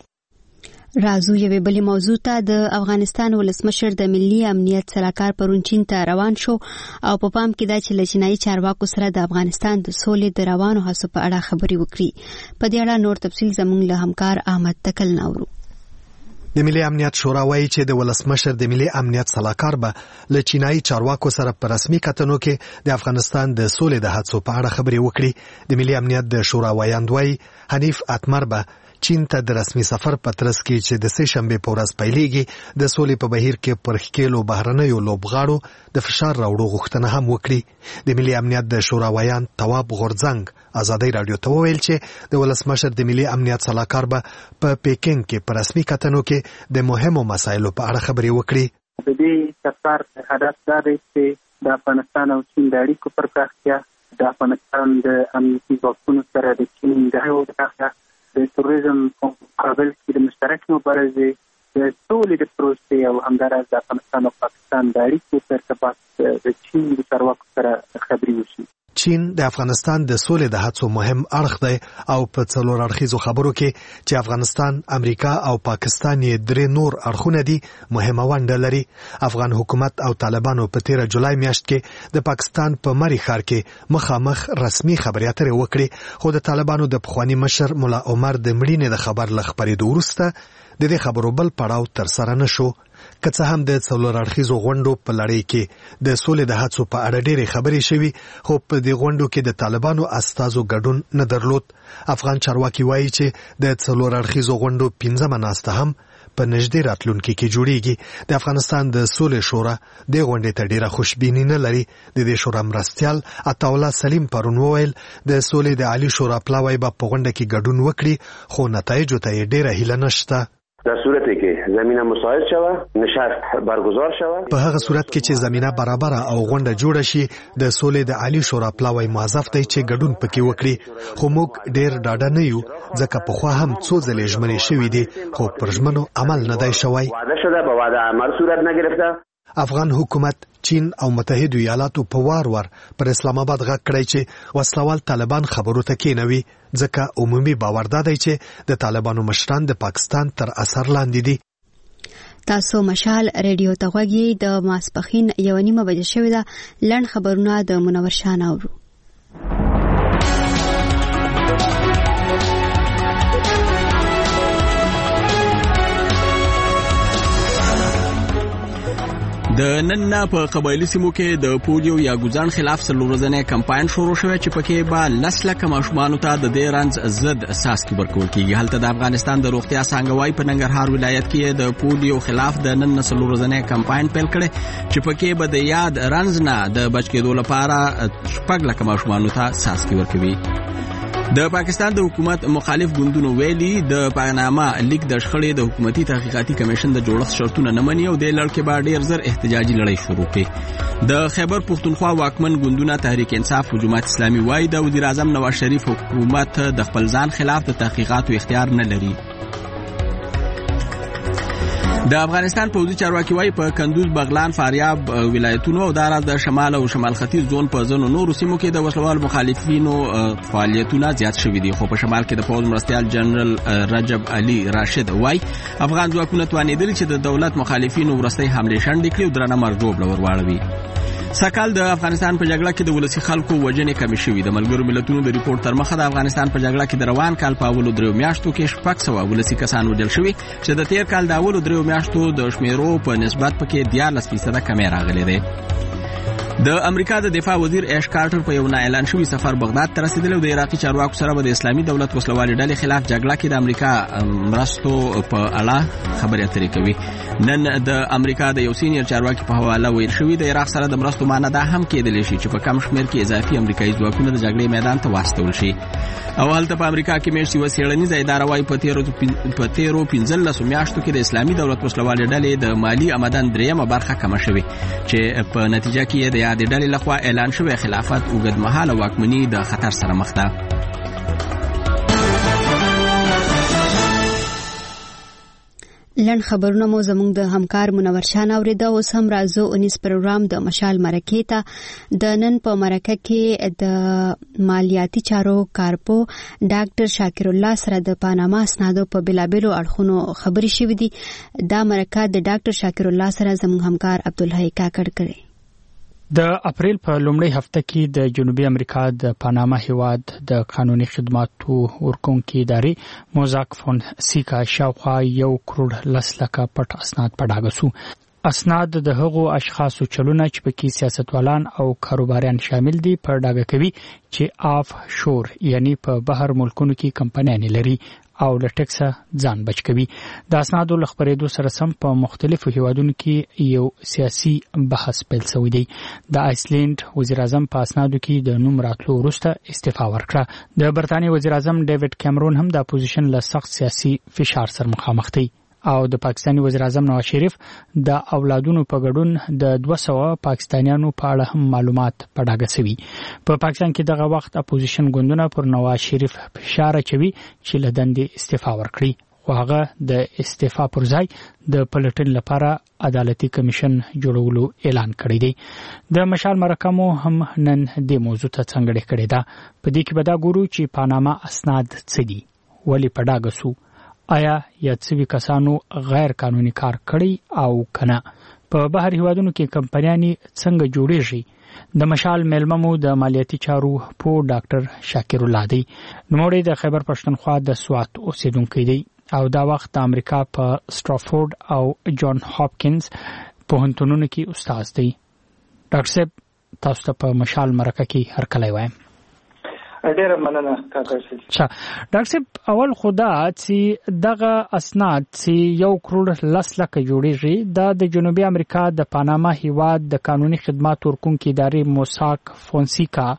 رازو یوې بلې موضوع ته د افغانستان ولسمشر د ملي امنیت سلاکار پرون چین ته روان شو او په پام کې دا چې له چینایي چارواکو سره د افغانستان د سولې د روانو هڅو په اړه خبرې وکړي. په دې اړه نور تفصیل زموږ له همکار احمد تکل ناورو. د ملي امنیت شورا وایي چې د ولسمشر د ملي امنیت سلاکار به له چینایي چارواکو سره په رسمي کتنو کې د افغانستان د سولې د هڅو په اړه خبرې وکړي. د ملي امنیت د شورا وایاند وایي حنیف اتمر به چین ته د رسمي سفر په ترڅ کې چې د سې شنبې په ورځ پیلېږي د سولې په بهیر کې پر ښکېلو بهرنیو لوبغاړو د فشار راوړو غوښتنه هم وکړي. د ملي امنیت د شورا وایاند تواب غورځنګ ازادۍ راډیو ته وویل چې د ولسمشر د ملي امنیت سلاکار به په پیکینګ کې په رسمي کتنو کې د مهمو مسایلو په اړه خبرې وکړي. د دې سفر هدف دا دی چې د افغانستان او چین د اړیکو پر پراختیا د افغانستان د امنیتي ځواکونو سره د چین د اړیکو پراختیا د توریزم په مقابل کې د مشترکې مبارزې د سولې د پروسې او همداراز د افغانستان او پاکستان د اړیکو په ارتباط د چین د چارواکو سره خبرې وشي. چین د افغانستان د سولې د هڅو مهم اړخ دی او په څلور اړخیزو خبرو کې چې افغانستان، امریکا او پاکستان یې درې نور اړخونه دي مهمه ونډه لري. افغان حکومت او طالبانو په تیره جولای میاشت کې د پاکستان په مری ښار کې مخامخ رسمي خبرې اترې وکړې خو د طالبانو د پخواني مشر ملا عمر د مړینې د خبر له خپرېدو وروسته د دې خبرو بل پړاو ترسره نه شو. که څه هم د څلور اړخیزو غونډو په لړۍ کې د سولې د هڅو په اړه ډېرې خبرې شوي خو په دې غونډو کې د طالبانو استازو ګډون نه درلود. افغان چارواکي وایي چې د څلور اړخیزو غونډو پنځمه ناسته هم په نږدې راتلونکي کې جوړیږي. د افغانستان د سولې شورا د غونډې ته ډېره خوشبیني نه لري. د دې شورا مرستیال عطاالله سلیم پرون وویل د سولې د عالی شورا پلاوی به په غونډه کې ګډون وکړي خو نتایجو ته یې ډېره هیله نشته. در صورتی که زمینه مساعد شوه نشست برگزار شوه په هغه صورت کې چې زمینه برابره او غونډه جوړه شي د سولې د عالی شورا پلاوی موظف دی چې ګډون پکې وکړي خو موږ ډېر ډاډه نه یو ځکه پخوا هم څو ځلې ژمنې شوې دي خو پر ژمنو عمل نه دی شوی. وعده شده به وعده عمل صورت نگرفته. افغان حکومت، چین او متحده ایالاتو په وار وار پر اسلام آباد غږ کړی چې وسلوال طالبان خبرو ته کېنوي ځکه عمومي باور دا دی چې د طالبانو مشران د پاکستان تر اثر لاندې دي. تاسو مشال ریډیو ته غوږی د ماسپخین یو نیمه بجې شوې ده. لړن خبرونه د منور شاه اورو. د نن په قبایلی سیمو کې د پولیو یا ګوزان خلاف څلور ورځنی کمپاین شروع شوی چې پکې به لس لکه ماشومانو ته د دې رنځ ضد څاڅکي ورکول کیږي. هلته د افغانستان د روغتیا څانګوای په ننګرهار ولایت کې د پولیو خلاف د نن څلور ورځنی کمپاین پیل کړي چې پکې به د یاد رنځ نه د بچ کېدو لپاره شپږ لکه ماشومانو ته څاڅکي ورکوي. د پاکستان د حکومت مخالف ګوندونو ویلي د پاناما لیک د شخړې د حکومتي تحقیقاتي کمیشن د جوړښت شرطونه نه مني او د لړ کې به ډیر زر احتجاجي لړۍ شروع کړي. د خیبر پښتونخوا واکمن ګوندونه تحریک انصاف او جماعت اسلامي وايي د وزیر اعظم نواز شریف حکومت د خپل ځان خلاف د تحقیقاتو اختیار نه لري. د افغانستان پوځي چارواکي وايي په کندوز، بغلان، فاریاب ولایتونو او داراز د شمال او شمال ختیځ زون په ځینو نورو سیمو کې د وسلوال مخالفینو فعالیتونه زیات شوي دي، خو په شمال کې د پوځ مرستیال جنرال رجب علي راشد وايي افغان ځواکونه توانېدل چې د دولت مخالفینو ورستۍ حملې شنډې کړي او درنه مرګ ور واړوي. سکهال د افغانستان په جګړه کې د ولسی خلکو وژنې کمې شوې. د ملګرو ملتونو د ریپورت تر مخه د افغانستان په جګړه کې د روان کال په اولو دریو میاشتو کې شپږ سوه ولسی کسان وژل شوي چې د تیر کال د اولو دریو میاشتو د شمیرو په نسبت پکې دیارلس فیصده کمې راغلې ده. د امریکا د دفاع وزیر ایش کارټر په یو نه اعلان شوی سفر بغداد ته رسیدلی او د عراقي چارواکو سره به د اسلامي دولت وسلوالې ډلې خلاف جګړه کې د امریکا مرستو په اړه خبرې اترې کوي. نن د امریکا د یو سینیر چارواکي په حواله ویل شوی د عراق سره د مرستو معنی دا هم کېدلی شي چې په کم شمېر کې اضافي امریکایي ځواکونه د جګړې میدان ته واستول شي. او هلته په امریکا کې میاشتې یوه څېړنیزه اداره وايي په تیرو په تیرو پنځلسو میاشتو کې د اسلامي دولت وسلوالې ډلې د مالي آمدن درېیمه برخه کمه شوې چې په نتیجه کې د یادې ډلې لخوا اعلان شوی خلافت اوږدمهاله واکمني د خطر سره مخ ده. لن خبرونه مو زموږ د همکار منور شاه اوریده. اوس هم راځو اونیس پروګرام د مشال مرکې ته. د نن په مرکه کې د مالیاتي چارو کارپو ډاکټر شاکر الله سره د پاناما اسنادو په بلابلو اړخونو خبرې شوې دي. دا مرکه د ډاکټر شاکر الله سره زموږ همکار عبدالحی کاکړ کړی. د اپریل په لومړۍ هفته کې د جنوبي امریکا د پاناما هیواد د قانوني خدماتو ورکوونکې ادارې موزاک فونسیکا شاوخوا یو کروڑ لس لکه پټ اسناد په ډاګه سو. اسناد د هغو اشخاصو چلونه چې پکې سیاستوالان او کاروباریان شامل دي په ډاګه کوي چې آف شور یعنی په بهر ملکونو کې کمپنیانې لري او له ټکسه ځان بچ کوي. د اسنادو له خپرېدو سره سم په مختلفو هیوادونو کې یو سیاسي بحث پیل شوی دی. د آیسلینډ وزیر اعظم په اسنادو کې د نوم راتلو وروسته استعفا ورکړه. د برتانیې وزیر اعظم ډیوډ کیمرون هم د اپوزیشن له سخت سیاسي فشار سره مخامخ دی او د پاکستاني وزیر اعظم نواز شریف د اولادونو په ګډون د دوه سوه پاکستانیانو په اړه هم معلومات په ډاګه شوي. په پاکستان کې دغه وخت اپوزیشن ګوندونه پر نواز شریف فشار اچوي چې له دندې استعفا ورکړي، خو هغه د استعفا پر ځای د پلټنې لپاره عدالتي کمیشن جوړولو اعلان کړی دی. د مشال مرکه مو هم نن دې موضوع ته څنګړې کړې ده. په دې کې به دا ګورو چې پاناما اسناد څه دي، ولې په ډاګه سو، آیا یا څوی کسانو غیر قانوني کار کړی او کنه، په بهر هیوادونو کې کمپنیانې څنګه جوړېږي. د مشال میلمه مو د مالیاتي چارو په ډاکټر شاکر الله دی. نوموړی د خیبر پښتونخوا د سوات اوسیدونکی دی او دا وخت د امریکا په سټرافورد او جان هاپکینز پوهنتونونو کې استاد دی. ډاکټر صاحب، تاسو ته په مشال مرکه کې هرکلی وایم. ډیره مننه کاکړ صاحب. اچھا ډاکټر صاحب، اول خدا چې دغه اسناد چې یو کروڑ لس لکه جوړیږي دا د جنوبي امریکا د پاناما هیواد د قانوني خدمات ورکوونکې ادارې موزاک فونسیکا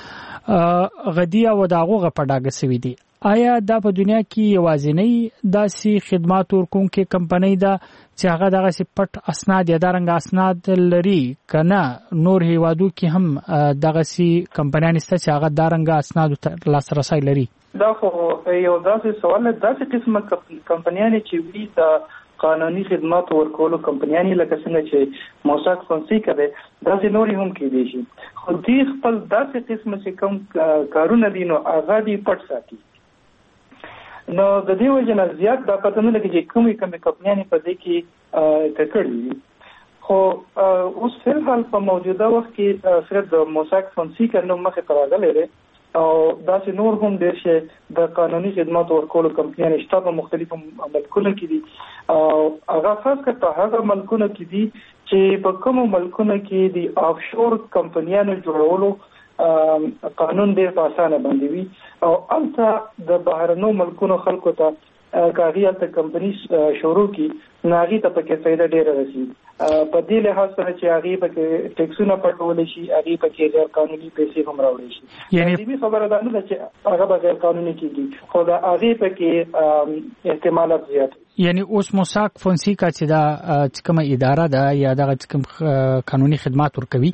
غدي او داغه په ډاګه سوي دي. آیا دا په دنیا کې یوازینی داسې خدمات ورکوونکې کمپنۍ ده چې هغه دغه پټ اسناد یا دارنګ اسناد لري کنه نور هیوادو کې هم دغه سي کمپنیان شته چې هغه دارنګ اسناد ته لاسرسي لري؟ دا خو یو داسې سوال دی، داسې قسمه کمپنیان چې وی د قانوني خدمات ورکولو کمپنیان لکه څنګه چې موزاک فونسیکا ده داسې نور هم کېدي شي، خو دې خپل داسې قسمه چې کوم کارونه دي نو هغه دې پټ ساتي. نو د دې وجه نه زیات دا پته نه لګي چې کومې کومې کمپنیانې په دې کې ککړې خو اوس فل حال په موجوده وخت کې صرف د موساک فونسیکا نوم مخې ته راغلی دی او داسې نور هم ډېر شي د قانوني خدماتو ورکولو کمپنیانې شته په مختلفو ملکونو کې دي او هغه خاص کر په هغه ملکونو کې دي چې په کومو ملکونو کې د آفشور کمپنیانو جوړولو قانون ډېر په اسانه باندې وي او البته د بهرنو ملکونو خلکو ته کاغي البته کمپنی شروع کی ناغي ته پکې فائدہ ډېره رسي په دې لحاظ سره چې هغه پکې ټیکسونه پټول شي هغه پکې غیر قانوني پیسې هم راوړي شي یعنی دې خبره ده نه چې هغه به غیر قانوني کیږي خو دا هغه پکې احتمالات زیات یعنی اوس موساک فونسیکا چې دا چې کومه اداره ده یا دغه کوم قانوني خدمات ورکوي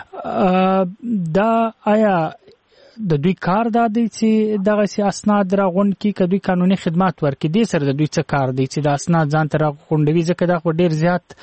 دا آیا د دوی کار دا دی چې دغه سي اسناد راغونډ کی کدوې قانوني خدمات ورکړي دي سره د دوی څه کار دی چې د اسناد ځان ته راغونډوي ځکه دا ډېر زیات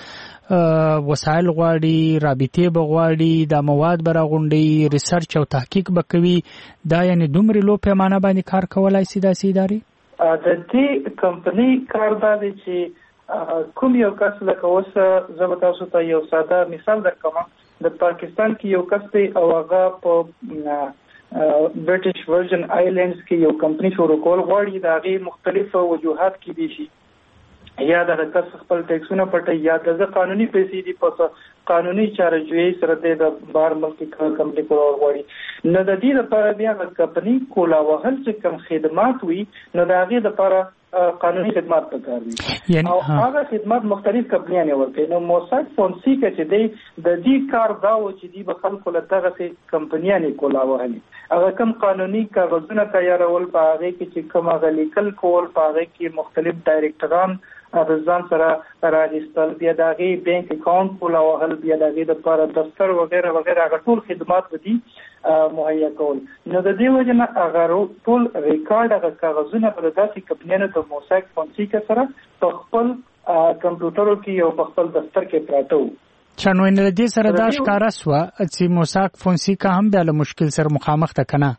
وسایل غواړي رابطې به غواړي د مواد به راغونډي ریسرچ او تحقیق به کوي دا یعنی دومره لو پیمانه باندې کار کولای شي داسې ادارې د دې کمپنی کار دا دی چې کوم یو کس لکه اوس زه به تاسو ته یو ساده مثال درکوم د پاکستان کې یو کس دی او هغه په برټش ورجن آیلینډز کې یو کمپنی شروع کول غواړي دا غي مختلفو وجوهات کې دي شي یا د کس خپل ټیکسونه پټي یا د قانوني پیسې دي په قانوني چارجوي سره د بار ملک کمپنی کول غواړي نو د دې لپاره بیا د کمپنی کولا وهل چې کوم خدمات وي نو دا غي د لپاره قانوني خدمات پکار دي او هغه خدمات مختلف کمپنیانه ورکوي نو موساک فونسیکا چې دی د دې کار دا و چې دی به خلکو له دغه کمپنیانه کولا وهلي هغه کوم قانوني کاغذونه تیارول په هغه کې چې کوم هغه لیکل کول په هغه کې مختلف ډایریکټران ځان سره راځي بیا دغه بانک اکاونټ کولا وهل بیا دغه د لپاره دفتر وغیرہ وغیرہ هغه ټول خدمات ودی مهیا کول نو د دې وجه نه هغه ټول ریکارډ هغه کاغذونه په داسې کمپنیانو ته موساک فونسیکا سره په خپل کمپیوټرو کې او په خپل دفتر کې پراته وو چانو ان دې سره دا ښکارا سو چې موساک فونسیکا هم د مشکل سره مخامخ ده کنه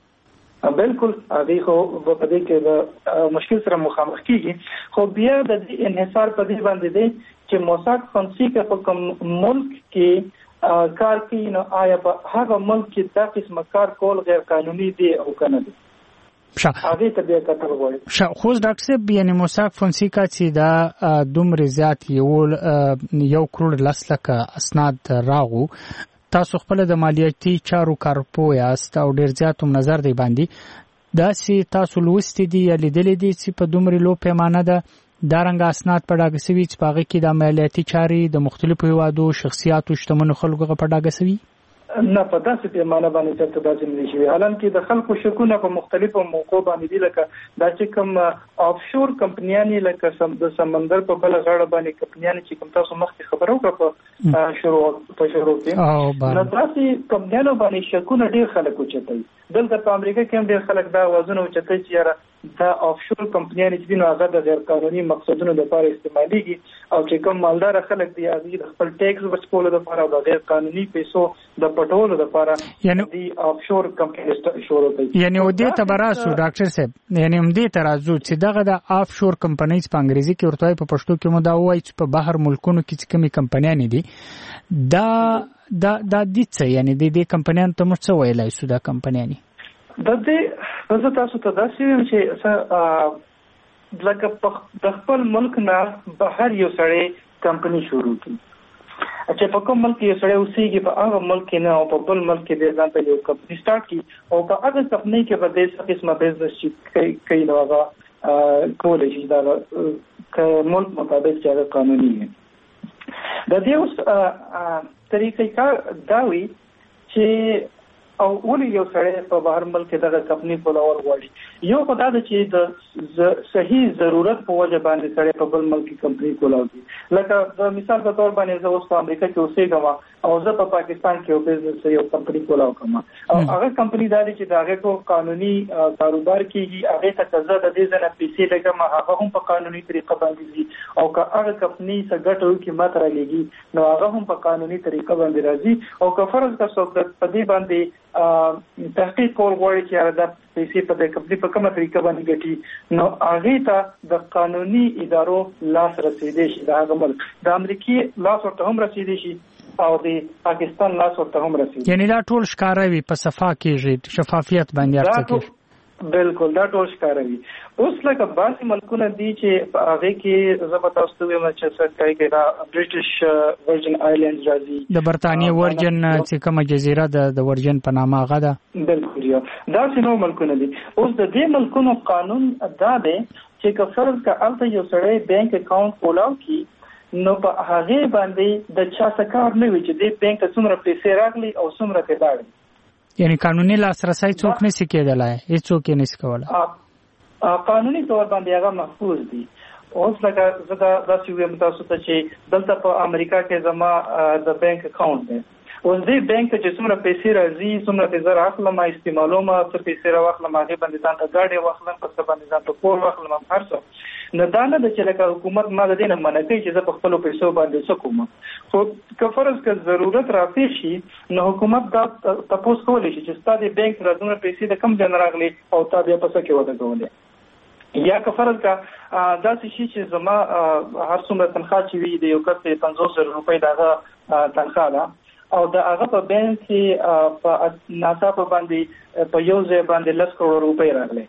بالکل هغه خو په دې کې د مشکل سره مخامخ کیږي خو بیا د انحصار په دې باندې دی چې موساک فونسیکا په کوم ملک کې کار کوي نو آیا په هغه ملک کې دا قسم کار کول غیر قانوني دی او کنه دی هغه ته بیا کتل غواړي شا خو ډاکټر صاحب یعنی موساک فونسیکا چې دا دومره زیات یو یو کروڑ لاس لکه اسناد راغو تاسو خپل د مالیاتي چارو کارپو یاست او ډیر زیات نظر دی باندې دا سي تاسو لوستي دي یا لیدلې دي چې په دومره لو پیمانه ده دارنګ اسناد په ډاګه سوي چې پاغه کې د مالیاتي چاري د مختلفو هوادو شخصیاتو شتمنو خلکو په ډاګه سوي نه په داسې پیمانه باندې چې تاسو نه شي حالانکه د خلکو شکونه په مختلفو موقعو باندې دي لکه دا چې کوم آفشور کمپنیانې لکه سم د سمندر په بل غاړه باندې کمپنیانې چې کوم تاسو مخکې خبرو کړو په شروع په شروع کې نو داسې کمپنیانو باندې شکونه ډیر خلک اوچتای دلته په امریکا کې هم ډیر خلک دا وازونه اوچتای چې یاره دا آفشور کمپنیانې چې نو هغه د غیر قانوني مقصدونو لپاره استعماليږي او چې کوم مالدار خلک دی هغه د خپل ټیکس ورکولو لپاره او د غیر قانوني پیسو د پټولو لپاره یعنی دی آفشور کمپنیز شروع کوي یعنی ودې تبراسو ډاکټر صاحب یعنی هم دې ترازو چې دغه د آفشور کمپنیز په انګریزي کې ورته په پښتو کې مو دا وایي چې په بهر ملکونو کې کومې کمپنیانې دي دا دا د دې څه یعنی د دې کمپنیانو ته مو څه ویلای شو دا کمپنیانې د دې زه تاسو ته دا سوم چې لکه د خپل ملک نه بهر یو سړی کمپنی شروع کړي چې په کوم ملک یو سړی اوسېږي په هغه ملک نه او په بل ملک کې د ځان ته یو کمپنی سٹارټ کړي او په هغه کمپنی کې به د څه قسمه بزنس چې کوي نو هغه کولای شي دا ملک مطابق چې هغه قانوني وي د دې اوس طریقې کار دا وي چې او ولې یو سړی په بهر ملک دغه کمپنی کولول غواړي یو خدای د چې د صحیح ضرورت په وجه باندې سړی په بل ملک کمپنی کولاوي لکه د مثال په تور باندې زه اوس په امریکا کې اوسېږم او زه په پاکستان کې یو بزنس یو کمپنی کولاو کوم او هغه کمپنی دا چې داغه کو قانوني کاروبار کیږي هغه ته څه د دې ځنه پیسې لګم هغه هم په قانوني طریقه باندې دي او که هغه کمپنی څخه ګټو کې ماتره لګي نو هغه هم په قانوني طریقه باندې راځي او که فرض تاسو په دې باندې تحقیق کول غواړي چې دا پیسې په دې کمپنی په کومه طریقه باندې ګټي نو هغه ته د قانوني ادارو لاس رسیدي شي د هغه ملک د امریکای لاس ورته هم رسیدي شي او د پاکستان لاس ورته هم رسیدي. یعنی دا ټول ښکاروي په صفا کېږي شفافیت باندې ارڅ بالکل دا ټول ښکاروي. اوس لکه بعضې ملکونه دي چې هغه کې زه به تاسو ته وایم چې څه کوي کې دا برټش ورجن آیلینډز راځي د برتانیې ورجن چې کومه جزیره ده د ورجن په نامه هغه ده بالکل یو دا چې نو ملکونه دي. اوس د دې ملکونو قانون دا دی چې که فرض که هلته یو سړی بینک اکاونټ کولاو کی نو په هغې باندې د چا څه کار نه وي چې دې بینک ته څومره پیسې راغلي او څومره ترې لاړې. یعنی قانوني لاسرسی څوک نشي کېدلای هیڅوک یې نشي کولای قانوني تور باندې هغه محفوظ دي. اوس لکه زه دا داسې وایم تاسو ته چې دلته په امریکا کې زما د بینک اکاونټ دی. اوس دې بینک ته چې څومره پیسې راځي څومره ترې زه راخلم استعمالوم څه پیسې راواخلم هغې باندې ځان ته ګاډۍ واخلم په څه باندې ځان ته کور واخلم هر څه نو دا نه ده چې لکه حکومت ما د دې نه منع کوي چې زه په خپلو پیسو باندې څه کوم. خو که فرض که ضرورت راپېښ شي نو حکومت دا تپوس کولی شي چې ستا د بینک را دومره پیسې د کوم ځای نه راغلي او تا بیا په څه کې وده کولې. یا که فرض که داسې شي چې زما هر څومره تنخواه چې وي د یو کس پنځوس زره روپۍ د هغه تنخواه ده او د هغه په بینک کې په ناڅاپه باندې په یو ځای باندې لس کروړه روپۍ راغلي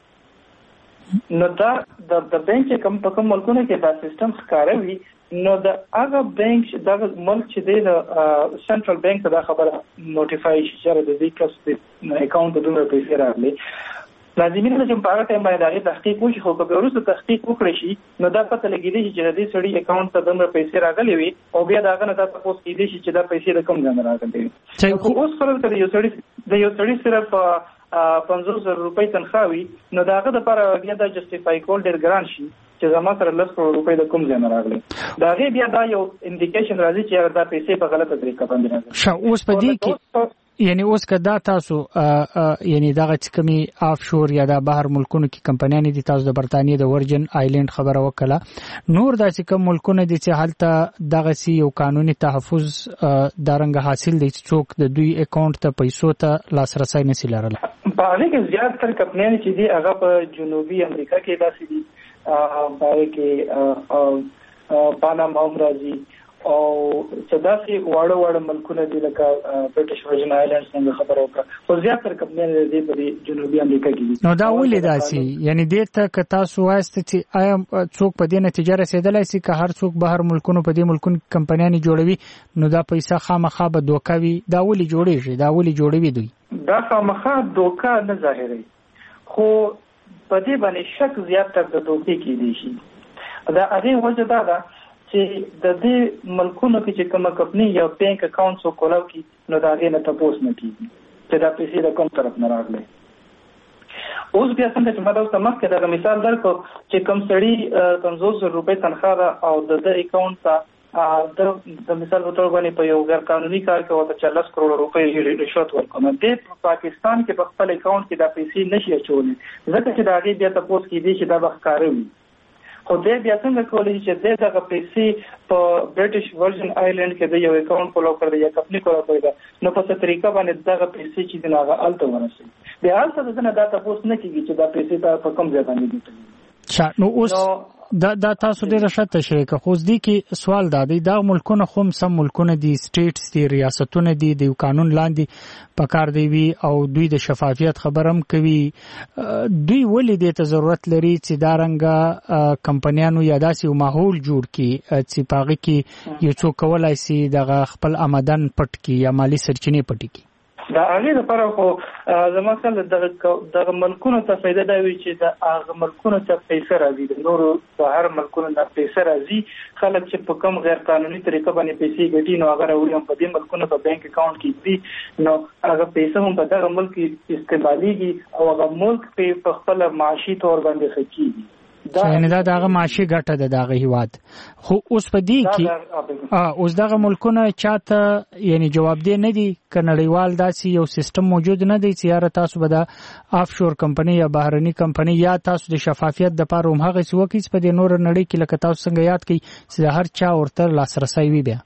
نو دا د بینک چې کوم په کوم ملکونو کې دا سیستم ښکاروي نو د هغه بینک دغه ملک چې دی د سنټرل بینک ته دا خبره نوټیفای شي چې د دې کس د اکاونټ ته دومره پیسې راغلي. لازمي نه چې په هغه ټایم باندې هغې تحقیق وشي خو که وروسته تحقیق وکړی شي نو دا پته لګېدی شي چې د دې سړي اکاونټ ته دومره پیسې راغلي وي او بیا د هغه نه دا تپوس کېدی شي چې دا پیسې د کوم ځای نه راغلي وي. خو اوس فرض کړه د یو سړي د یو سړي صرف پنځوس زره روپۍ تنخواه وي نو د هغه دپاره بیا دا جسټیفای کول ډېر ګران شي چې زما سره لس کروړه روپۍ د کوم ځای نه راغلي. د هغې بیا دا یو انډیکیشن راځي چې دا پیسې په غلطه طریقه باندې راغلي. ښه اوس په دې کې یعنی اوس که دا تاسو یعنی دغه چې کومې آف شور یا د بهر ملکونو کې کمپنیانې دي تاسو د برتانیې د ورجن آیلینډ خبره وکړه نور داسې کوم ملکونه دي چې هلته دغسې یو قانوني تحفظ دا رنګه حاصل دی چې څوک د دوی اکاونټ ته پیسو ته لاسرسی نشي لرلی. په هغې کې زیاتره کمپنیانې چې دي هغه په جنوبي امریکا کې داسې دي په هغې کې پاناما هم راځي او چې داسې واړه واړه ملکونه دي لکه برټش ورجن آیلینډز څنګه خبره وکړه خو زیاتره کمپنیانې دي په جنوبي امریکا کې دي. نو دا ولې داسې یعنی دې ته که تاسو وایاست چې آیا څوک په دې نتیجه رسېدلی سي که هر څوک بهر ملکونو په دې ملکونو کې کمپنیانې جوړوي نو دا پیسه خامخا به دوکه وي دا ولې جوړېږي دا ولې جوړوي دوی؟ دا خامخا دوکه نه ظاهروي خو په دې باندې شک زیاتره د دوکې کېدی شي. دا هغې وجه دا ده چې د دې ملکونو کې چې کومه کمپني یا بینک اکاونټ څوک کولاو کی نو د هغې نه تپوس نه کېږي چې دا پیسې د کوم طرف نه راغلی. اوس بیا څنګه چې ما تاسو ته مخکې دغه مثال درکړو چې کوم سړي پنځوس زره روپۍ تنخواه ده او د ده اکاونټ ته د مثال په توګه باندې په یو غیر قانوني کار کې ورته چالیس کروړه روپۍ رشوت ورکړو نو دې په پاکستان کې په خپل اکاونټ کې دا پیسې نشي اچولی ځکه چې د هغې بیا تپوس کېدی چې دا به ښکاره وي. خو دې بیا څنګه کولی چې دې دغه پیسې په برټش ورجن آیلینډ کې د یو اکاونټ کولاو کړی دی یا کمپني کولاو کړی ده نو په څه طریقه باندې دغه پیسې چې دي نو هغه هلته ورسوي بیا هلته د ده نه دا تپوس نه کېږي چې دا پیسې ته په کوم ځای باندې ګټلي. نو اوس دا دا تاسو ډېره ښه تشریح کړه خو دې کې سوال دا دی دا ملکونه خو هم سم ملکونه دي سټیټس دي ریاستونه دي د یو قانون لاندې په کار دی وي او دوی د شفافیت خبره هم کوي دوی ولې دې ته ضرورت لري چې دا رنګه کمپنیانو یا داسې یو ماحول جوړ کړي چې په هغې کې یو څوک کولی سي دغه خپل آمدن پټ کړي یا مالي سرچینې پټې کړي. د هغې لپاره خو زما خیال دغه ملکونو ته فایده دا وي چې د هغه ملکونو ته پیسې راځي د نورو بهر ملکونو ته پیسې راځي خلک چې په کوم غیر قانوني طریقه باندې پیسې ګټي نو هغه راوړي هم په دې ملکونو په بینک اکاونټ کې دي نو هغه پیسې هم په دغه ملک استعمالیږي او هغه ملک په خپله معاشي طور باندې ښه کېږي. یعنی دا دغه معاشي ګټه ده دغه هیواد خو اوس په دې کې اوس دغه ملکونه چاته یعنی جوابدې نه دي که نړیوال داسې یو سیستم موجود نه دی چې یاره تاسو به د آف شور کمپنۍ یا بهرني کمپنۍ یا تاسو د شفافیت دپاره هم هغسې وکړئ چې په دې نوره نړۍ کې لکه تاسو څنګه یاد کړئ چې د هر چا ورته لاسرسی وي بیا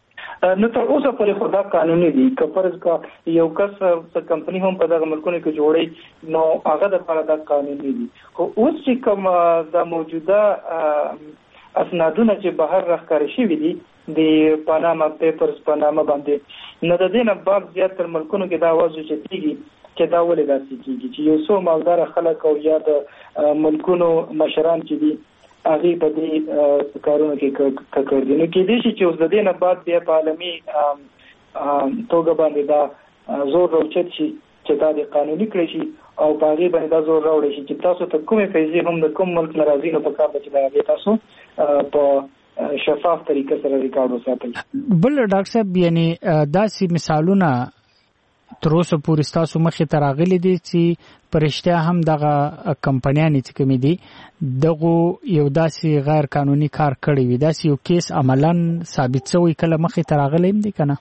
نو تر اوسه پورې خدا قانوني دي که فرض کا یو کس څه کمپنی هم په دغه ملکونو کې جوړي نو هغه د لپاره د قانوني دي خو اوس چې کوم د موجوده اسنادونه چې بهر راخکاره شوي دي د پاناما پیپرز پاناما باندې نو د دې نه بعد زیات تر ملکونو کې دا وځي چې کیږي چې دا ولې داسې کیږي چې یو څو مالدار خلک او یا د ملکونو مشران چې دي هغه په دې کارونو کې کړی نو کې دي چې اوس د دې نه بعد بیا په عالمي توګه باندې دا زور راوچت شي چې دا د قانوني کړی شي او په هغه باندې دا زور راوړي شي چې تاسو ته کومې پیسې هم د کوم ملک ناراضي نه پکار چې دا هغه تاسو په شفاف طریقه سره ریکارډ وساتئ. بل ډاکټر صاحب یعنی داسې مثالونه تر اوسه پورې تاسو مخې ته راغلي دي چې پرشتیا هم دغه کمپنیانې چې کومې دي دغه یو داسې غیر قانوني کار کړی وي داسې یو کیس عملاً ثابت شوی کله مخې ته راغلی هم دی که نه؟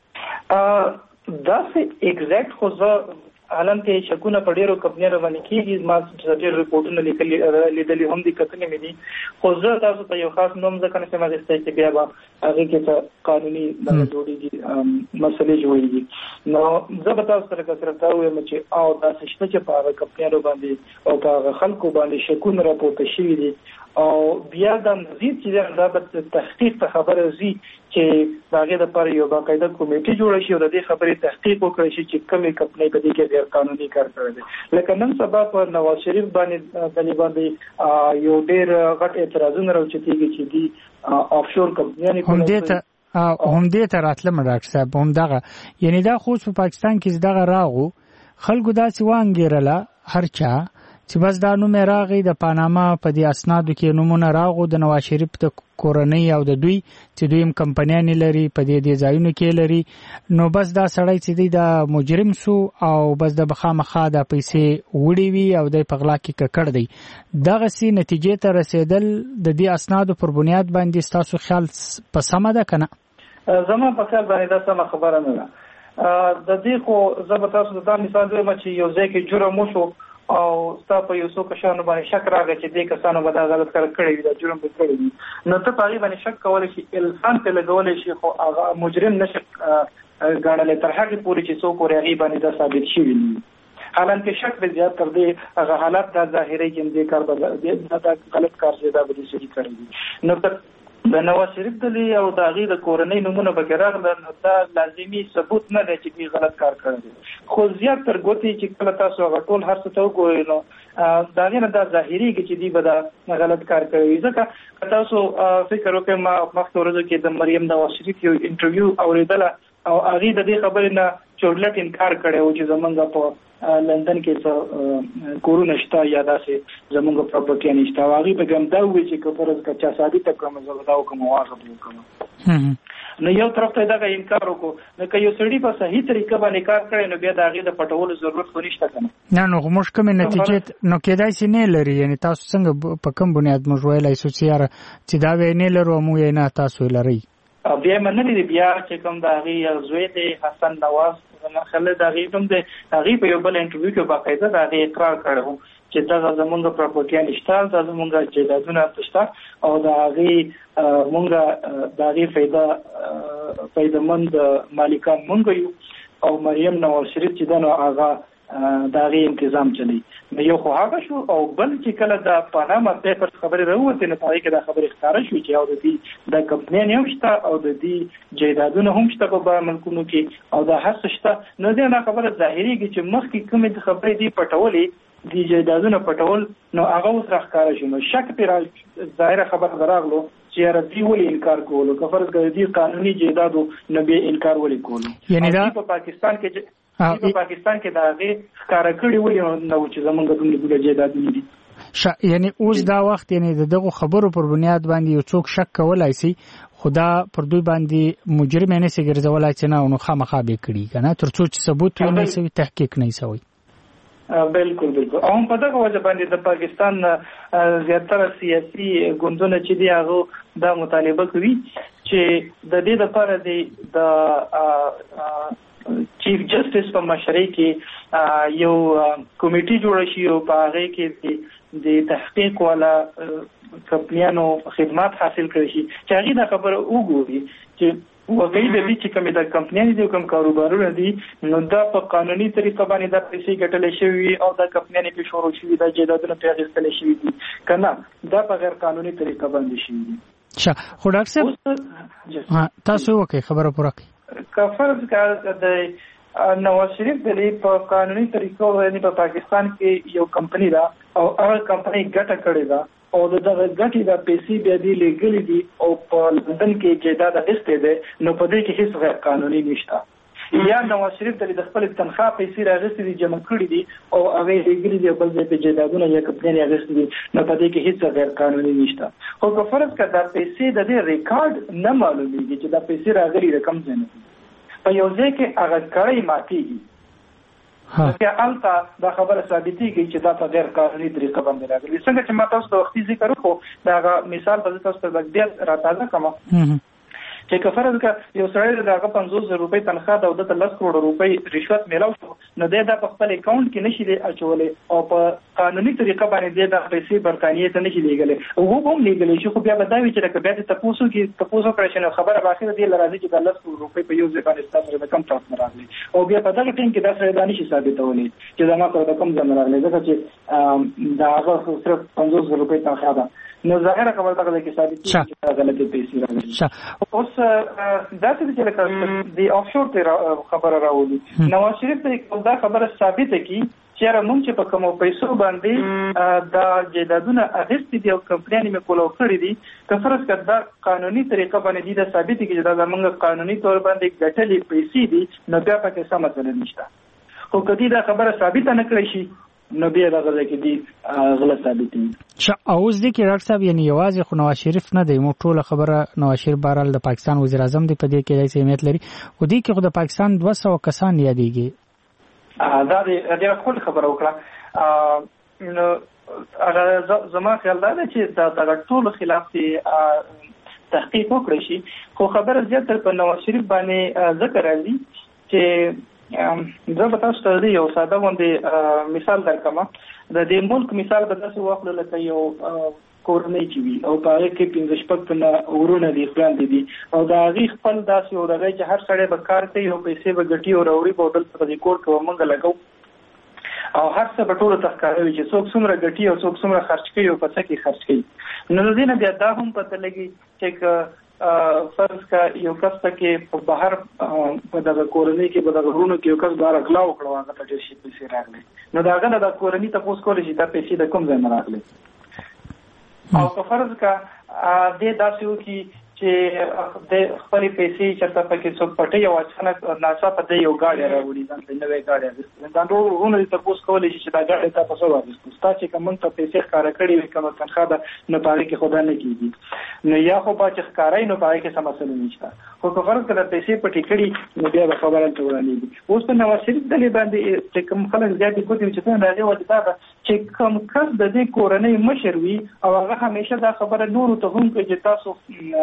داسې اګزیکټ خو زه حالان کې شکونه په ډیرو کمپنیانو باندې کېږي ما ډېر ریپورټونه لیکلي لیدلي هم دي کتنې مې دي خو زه تاسو ته یو خاص نوم ځکه نشم اخیستی چې بیا به هغې کې څه قانوني دغه جوړېږي مسلې جوړېږي نو زه به تاسو سره که صرف دا ووایم چې او داسې شته چې په هغه کمپنیانو باندې او په هغه خلکو باندې شکونه راپورته شوي دي او بیا دا مزید چې دا به تحقیق ته خبره ځي چې د هغې دپاره یو باقاعده کمیټې جوړه شي او د دې خبرې تحقیق وکړی شي چې کومې کمپنۍ په دې کې غیر قانوني کار کړی دی لکه نن سبا په نواز شریف باندې باندې باندې یو ډېر غټ اعتراضونه راوچتېږي چې دي آفشور کمپنیانې همدې ته همدې ته راتلم ډاکټر صاحب همدغه یعنې دا خو په پاکستان کې دغه راغو خلکو داسې وانګېرله هر چا چې بس دا نوم راغی د پاناما په دې اسنادو کې نومونه راغو د نواز شریف د کورنۍ او د دوی چې دوی هم کمپنیانې لري په دې دې ځایونو کې لري نو بس دا سړی چې دی د مجرم سو او بس د بخامخا د پیسې وړي وي او د په غلا کې ککړ دی دغسې نتیجې ته رسېدل د دې اسنادو پر بنیاد باندې ستاسو خیال په سمه ده که نه؟ زما په خیال باندې دا سمه خبره نه ده. د دې خو زه به تاسو ته دا مثال وایم چې یو ځای کې جرم وشو او ستا په یو څو کسانو باندې شک راغی چې دې کسانو به دا غلط کار کړی وي دا جرم به کړی وي نو ته په هغې باندې شک کولی شي الزام پرې لګولی شي خو هغه مجرم نه شي ګڼلی تر هغې پورې چې څوک ورې هغې باندې دا ثابت شوي نه حالانکه شک به زیات تر دې هغه حالات دا ظاهري چې دې کار به دا غلط کار چې دا به دې صحیح کړی وي نو د نواز شریف دلی او د هغې د کورنۍ نومونه پکې راغله نو دا لازمي ثبوت نه دی چې دوی غلط کار کړی دی خو زیات تر ګوتې چې کله تاسو هغه ټول هر څه ته وګورئ نو د هغې نه دا ظاهرېږي چې دوی به دا غلط کار کړی وي ځکه که تاسو فکر وکړئ ما مخکې ورځو کې د مریم نواز شریف یو انټرویو اورېدله او هغې د دې خبرې نه چورلټ انکار کړی و چې زمونږ په لندن کې څه کورونه شته یا داسې زمونږ پراپرټیانې شته او هغې به هم دا ووایي چې که فرض که چا ثابته کړم زه به دا وکړم او هغه به وکړم نو یو طرف ته دغه انکار وکړو نو که یو سړي په صحیح طریقه باندې کار کړی نو بیا د هغې د پټولو ضرورت خو نشته که نه نه نو خو موږ کومې نتیجې نو کېدای شي نه لري یعنې تاسو څنګه په کوم بنیاد موږ ویلی شو چې یاره چې دا وی نه لرو موږ یې نه تاسو یې لرئ بیا یې منلي دي بیا چې کوم د هغې زوی دی حسن نواز خلک د هغې کوم دی هغې په یو بل انټرویو کې باقاعده د هغې اقرار کړی و چې دغه زمونږ پراپرټیانې شته دا زمونږ جایدادونه هلته شته او د هغې مونږ د هغې فایده فایدهمند مالکان مونږ یو او مریم نواز شریف چې ده نو هغه د هغې انتظام چلی نو یو خو هغه شو او بل چې کله د پاناما پیپرز خبرې راووتې نو په هغې کې دا خبرې ښکاره شوې چې او د دې د کمپنیانې هم شته او د دې جایدادونه هم شته په بهر ملکونو کې او دا هر څه شته نو دې دا خبره ظاهرېږي چې مخکې کومې خبرې دې پټولې دې جایدادونه پټول نو هغه اوس راښکاره شو نو شک پرې ظاهره خبره راغلو چې یاره دوی ولې انکار کولو که فرض کړه دوی قانوني جایدادو نو بیا انکار ولې کولو یعنې دا په پاکستان کې په پاکستان کې د هغې ښکاره کړي ولې نه و چې زمونږ دومره ګوله جایدادونه دي یعنې اوس دا وخت یعنې د دغو خبرو پر بنیاد باندې یو څوک شک کولی سي خو دا پر دوی باندې مجرم یې نسي ګرځولی چې نه نو خامخا به یې کړي که نه تر څو چې ثبوت یې نه سوي تحقیق نه سوی بالکل بالکل او هم په دغه وجه باندې د پاکستان زیاتره سیاسي ګوندونه چې دي هغه دا مطالبه کوي چې د دې لپاره د چیف جسټس په مشرۍ کې یو کمیټي جوړه شي او په هغې کې د تحقیق والا کمپنیانو خدمات حاصل کړي شي چې هغې دا خبره وګوري چې وګړي د دې چې کومه د کمپنیانو د کوم کاروبارونه دي نو دا په قانوني طریقه باندې د پیسې ګټلې شوی او د کمپنیانو په شروع شوی د جیدادونو په اخیستل شوی دي کنه دا په غیر قانوني طریقه باندې شوی دي. شه خو ډاکټر صاحب ها تاسو وکي خبره پوره کړئ. که فرض کړه د نواز شریف د په قانوني طریقو باندې په پاکستان کې یو کمپنی دا او هغه کمپنی ګټه کړې ده او دغه ګټې د پیسې بیا دی لګلې دي او په لندن کې جیداد اخیسته ده نو په دې کې هیڅ غیر قانوني نشته یا نواز شریف د خپل تنخواه پیسې راغستې دي جمع کړې دي او هغه لګلې دي بل ځای په جیدادونه یا کمپنۍ راغستې دي نو په دې کې هیڅ غیر قانوني نشته. خو که فرض کړه د پیسې د دې ریکارډ نه معلومیږي چې د پیسې راغلي رقم څنګه په یو ځای کې هغه کړی ماتېږي چې البته دا خبره ثابتېږي چې دا په غیر قانوني طریقه باندې راغلي. څنګه چې ما تاسو ته وختي ذکر وکړو دا مثال به تاسو ته بیا راځه کوم چې که فرض کړه یو سړی دغه پنځوس زره روپۍ تنخواه ده او دته لس کروڑه روپۍ رشوت میلاو شو نو دی دا په خپل اکاونټ کې نشي دی اچولی او په قانوني طریقه باندې دی د پیسې برطانیې ته نشي لیږلی او هغه هم لیږلی شي خو بیا به دا وي چې لکه بیا دې تپوس وکړي تپوس وکړی شي نو خبره به اخره دې له راځي چې دا لس کروڑه روپۍ په یو ځای باندې ستا سره د کوم طرف نه راغلي او بیا په دغه ټیم کې دا سړی دا نشي ثابتولی چې زما سره د کوم ځای نه راغلی ځکه چې د هغه صرف پنځوس زره روپۍ تنخواه ده نو ظاهره خبره ده چې ثابت چې غلطي پیسې راغلي. اوس دا چې لکه د آفشور ته خبره راولي نواز شریف ته دا خبره ثابته کی چې موږ چې په کومو پیسو باندې د جیدادونه اخیستي دي او کمپنیانې مې کولو کړی دي که فرض کړه دا قانوني طریقه باندې دي دا ثابته کی چې دا زموږ قانوني تور باندې ګټلې پیسې دي نو بیا پکې څه مسله نشته. خو کدی دا خبره ثابته نه کړی شي نو بیا دا غلط کې دي غلط ثابت دي. چې اوس د کې ډاکټر صاحب یعنی یوازې خو نواز شریف نه دی مو ټول خبره نواز شریف بهرال د پاکستان وزیر اعظم دی په دې کې داسې اهمیت لري او دې کې خو د پاکستان دوه سوه کسان یادېږي. دا د ډېر خپل خبره وکړه نو هغه زما خیال دا دی چې دا د ټول خلاف دی تحقیق وکړي شي خو خبره زیات په نواز شریف باندې ذکر راځي چې زه به تاسو ته یو ساده غوندې مثال درکړم. د دې ملک مثال به داسې واخلو لکه یو کورنۍ چې وي او په هغې کې پنځه شپږ تنه ورونه دي خویندې دي او د هغې خپل داسې یو دغی چې هر سړی به کار کوي او پیسې به ګټي او راوړي به او دلته په دې کور کې به موږ لګو او هر څه به ټولو ته ښکاره وي چې څوک څومره ګټي او څوک څومره خرچ کوي او په څه کې خرچ کوي. نو د دې نه بیا دا هم پته لګي چې فرض کا یو کس ته کې په بهر په دغه کورنۍ کې په دغه ورونو کې یو کس بهر اغلا وکړو هغه ته ډېر شي پیسې راغلي نو دا هغه د کورنۍ تپوس کولی شي دا پیسې د کوم ځای نه راغلي او که فرض کا دې داسې وکړي چې د خپل پیسې چرته پکې څوک پټي او اچانک ناڅاپه د یو گاډي راوړي ځان ته نوې گاډي راځي دا ټول ورونه تپوس کولی شي چې دا گاډي تاسو څه وایي تاسو چې کوم ته پیسې ښکارا کړی وي کوم تنخواه ده نو پاره کې خدا نه کیږي نو یا خو با چې ښکارای نو پاره کې څه مسله نشته خو که فرض کړه پیسې پټي کړي نو بیا به خبره ټولانیږي. اوس په نواز شریف دلې باندې چې کوم خلک زیات کوي چې څنګه راځي وایي دا چې کوم کس د دې کورنۍ مشر وي او هغه همیشه دا خبره نور ته هم کوي چې تاسو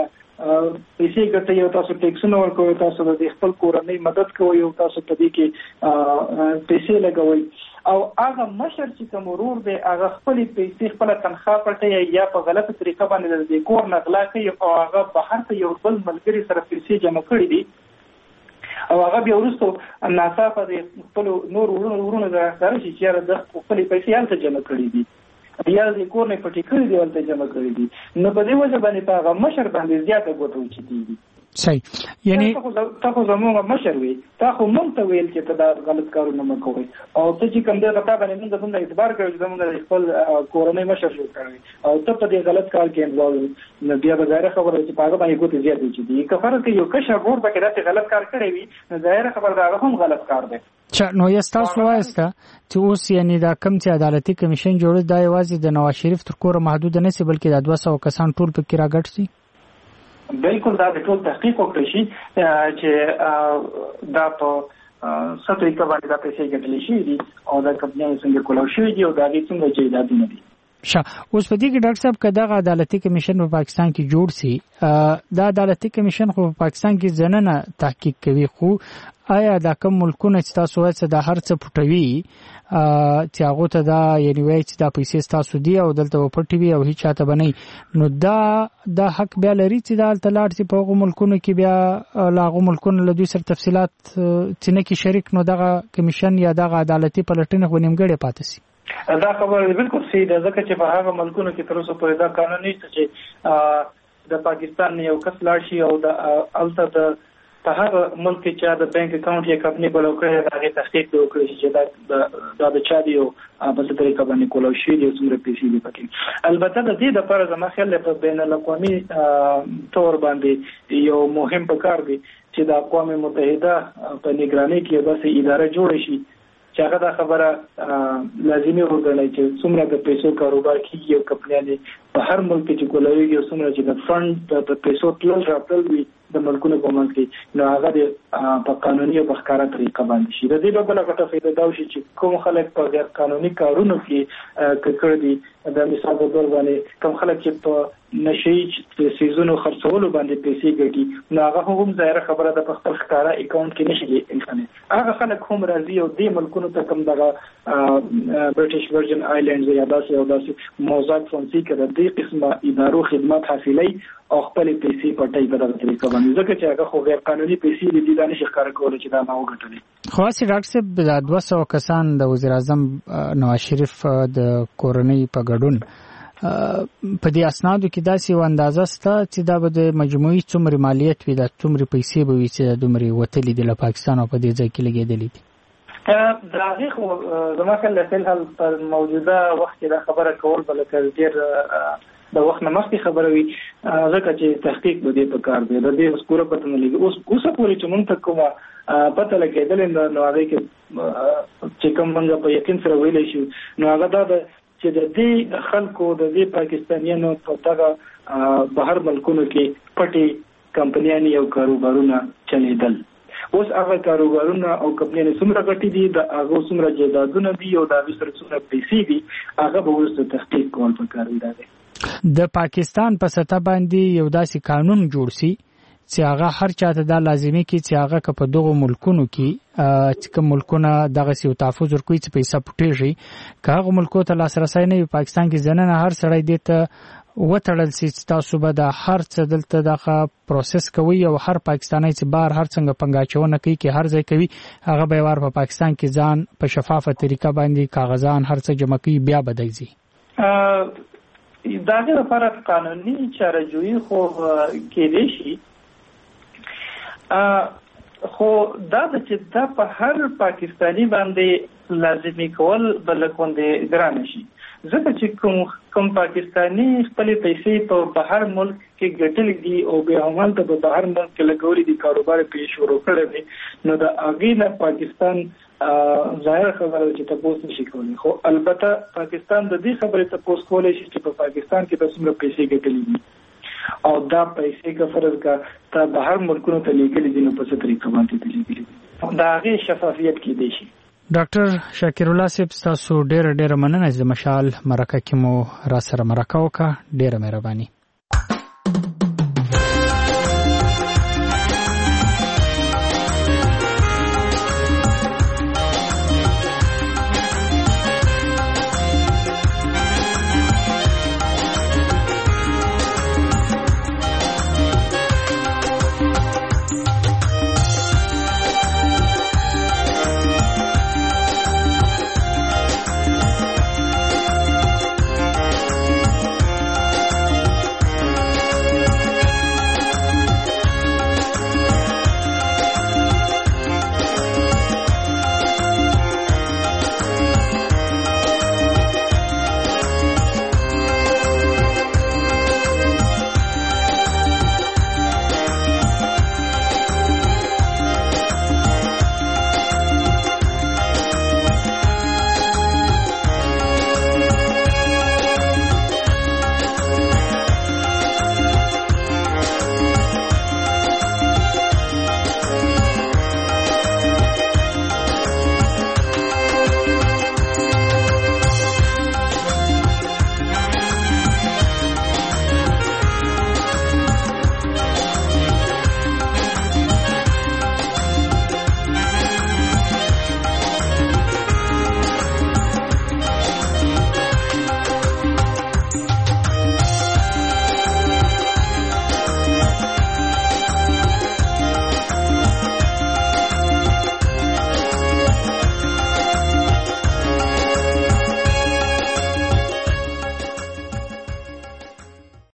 پیسې ګټئ او تاسو ټیکسونه ورکوئ تاسو د خپل کورنۍ مدد کوئ او تاسو په دې کې پیسې لګوئ او هغه مشر چې کوم ورور دی هغه خپل پیسې خپل تنخواه پټي یا په غلطه طریقه باندې د کور نه غلا کوي او هغه بهر ته یو بل ملګری سره پیسې جمع کړي دي او هغه بیا وروسته ناڅاپه د خپل نور ورونو د راښکاره شي چې د خپل پیسې هلته جمع کړي دي یا د کور نه پټي کړي دي ولته جمع کړي دي نو په دې وجه باندې په هغه مشر باندې زیاته ګوته وچتېږي. صحیح یعنی تاسو زموږ مشر وي تاسو مونږ ته ویل چې ته دا غلط کارونه مه کوئ او ته چې کوم دی پتا باندې موږ دومره اعتبار کوي چې زموږ خپل کورنۍ مشر شو کړی او ته په دې غلط کار کې انوالو نو بیا به ظاهره خبره چې په هغه باندې ګوتې زیاتې وچتېږي که فرض کې یو کشر ورور به کې داسې غلط کار کړی وي نو ظاهره خبره د هغه هم غلط کار دی. نو یستا سوایسته چې اوس یعنی دا کم چې عدالتي کمیشن جوړ دا یوازې د نواز شریف تر کوره محدود نه سي بلکې د دوه سوه کسان ټول پکې راګډ سي. بالکل دا د ټول تحقیق وکړي شي چې دا په سترې کباړې د پیسې ګټلې شي دي او دا کمپنۍ څنګه کولای شي دي او دا هغه څنګه جیدادونه دي. شا اوس په دې کې ډاکټر صاحب کدا عدالتي کمیشن په پاکستان کې جوړ سي دا عدالتي کمیشن خو په پاکستان کې ځننه تحقیق کوي خو آیا دا کوم ملکونه چې تاسو وایي چې دا هر څه پټوي چې هغه ته دا یعنی وایي چې دا پیسې تاسو دی او دلته پټوي او هیڅ چاته بنئ نو دا د حق بیا لري چې دا تلاړ چې په هغه ملکونو کې بیا لاغو ملکونو له دوی سره تفصيلات چې نه کې شریک نو دغه کمیشن یا دغه عدالتي پلټنه خو نیمګړې پاتې سي دا خبره بالکل صحیح ده ځکه چې په هغه ملکونو کې تر اوسه پورې دا قانون نشته چې د پاکستان یو کس لاړ شي او د الته د په هغه ملک کې چې د بانک اکاونټ یې کمپنی بلو کړی دا هغه تحقیق وکړي چې دا د چا دی او په څه طریقه باندې کولای شي د څومره پیسې دی پکې البته د دې لپاره زما خیال په بین الاقوامي تور باندې یو مهم کار دی چې د اقوام متحده په نگرانۍ کې داسې اداره جوړ شي چې هغه دا خبره لازمي وګڼي چې څومره د پیسو کاروبار کیږي او کمپنیانه په هر ملک کې کولای شي څومره چې د فند د پیسو تلل راټول وي د ملکونو په منځ کې نو هغه په قانوني او ښکارا طریقه باندې شي د دې په بل غټه فائدہ دا شي چې کوم خلک په غیر قانوني کارونو کې کړي دي د مثال په تور باندې کوم خلک چې په نشي سيزونو خرڅولو باندې پیسې ګټي نو هغه هم ظاهر خبره ده په خپل ښکارا اکاونټ کې نشي انسان هغه خلک هم راځي او د ملکونو ته کوم دغه برټش ورجن آیلینډز یا داسې او داسې موزاک فونسیکا د دې قسمه ادارو خدمات حاصلای او خپل پیسې پټای په دغه طریقه باندې ځکه چې هغه خو غیر قانوني پیسې دي د نشي ښکار کول چې دا ما وګټلې خو اسی ډاکټر صاحب د دوه سوه کسان د وزیر اعظم نواز شریف د کورنۍ په ګډون په دې اسنادو کې داسې و اندازه سته چې دا به د مجموعي څومره مالیت وي د څومره پیسې به وي چې دومره وتلې دي له پاکستان او په دې ځای کې لګېدلې دي دا هغه خو زما خل له فل په موجوده وخت دا خبره کول بل ډیر د وخت نه مخکې خبره وي ځکه چې تحقیق به دې په کار دی د دې اسکوره پته نه لګي اوس اوسه پورې چې مونږ ته کومه پته لګېدل نو هغه کې چې کوم موږ په یقین سره ویلی شو نو هغه دا چې د دې خلکو د دې پاکستانیانو په دغه بهر ملکونو کې پټي کمپنیانې او کاروبارونه چلیدل اوس هغه کاروبارونه او کمپنیانې څومره ګټې دي د هغه څومره جایدادونه دي او د هغه سره څومره پیسې دي هغه به وروسته تحقیق کول پکار دی د پاکستان په سطح باندې یو داسې قانون جوړ سي چې هغه هر چاته دا لازمي کی چې هغه که په دغه ملکونو کې چې کوم ملکونه دغه سیو تحفظ ورکوي چې پیسې پټېږي که هغه ملکو ته لاسرسي نه وي پاکستان کې ځننه هر سړی دې ته وتړل سي چې تاسو به د هر څه دلته دغه پروسس کوي او هر پاکستاني چې بار هر څنګه پنګاچونه کوي کې هر ځای کوي هغه به ور په پاکستان کې ځان په شفافه طریقه باندې کاغذان هر څه جمع کوي بیا بدایي داغه لپاره قانوني چارهجویی خو کېدې شي خو دا چې دا په هر پاکستانی باندې لازمي کول بل کوندې ګران شي ځکه چې کوم کوم پاکستانی خپل پیسې په بهر ملک کې ګټل دي او به عمل ته په بهر ملک کې لګوري دي کاروبار پیښ شروع کړی دي نو دا اګې نه پاکستان ظاهر خبره چې تاسو نشي کولای خو البته پاکستان د دې خبرې تاسو کولای شي چې په پاکستان کې تاسو څومره پیسې ګټلې دي او دا پیسې کا فرض کا ته بهر ملکونو ته لیږلې دي نو په څه طریقه باندې لیږلې دي دا هغه شفافیت کې دی شي ډاکټر شاکر الله صاحب تاسو ډېر ډېر مننه چې د مشال مرکه کې مو را سره مرکه وکړه ډېر مهرباني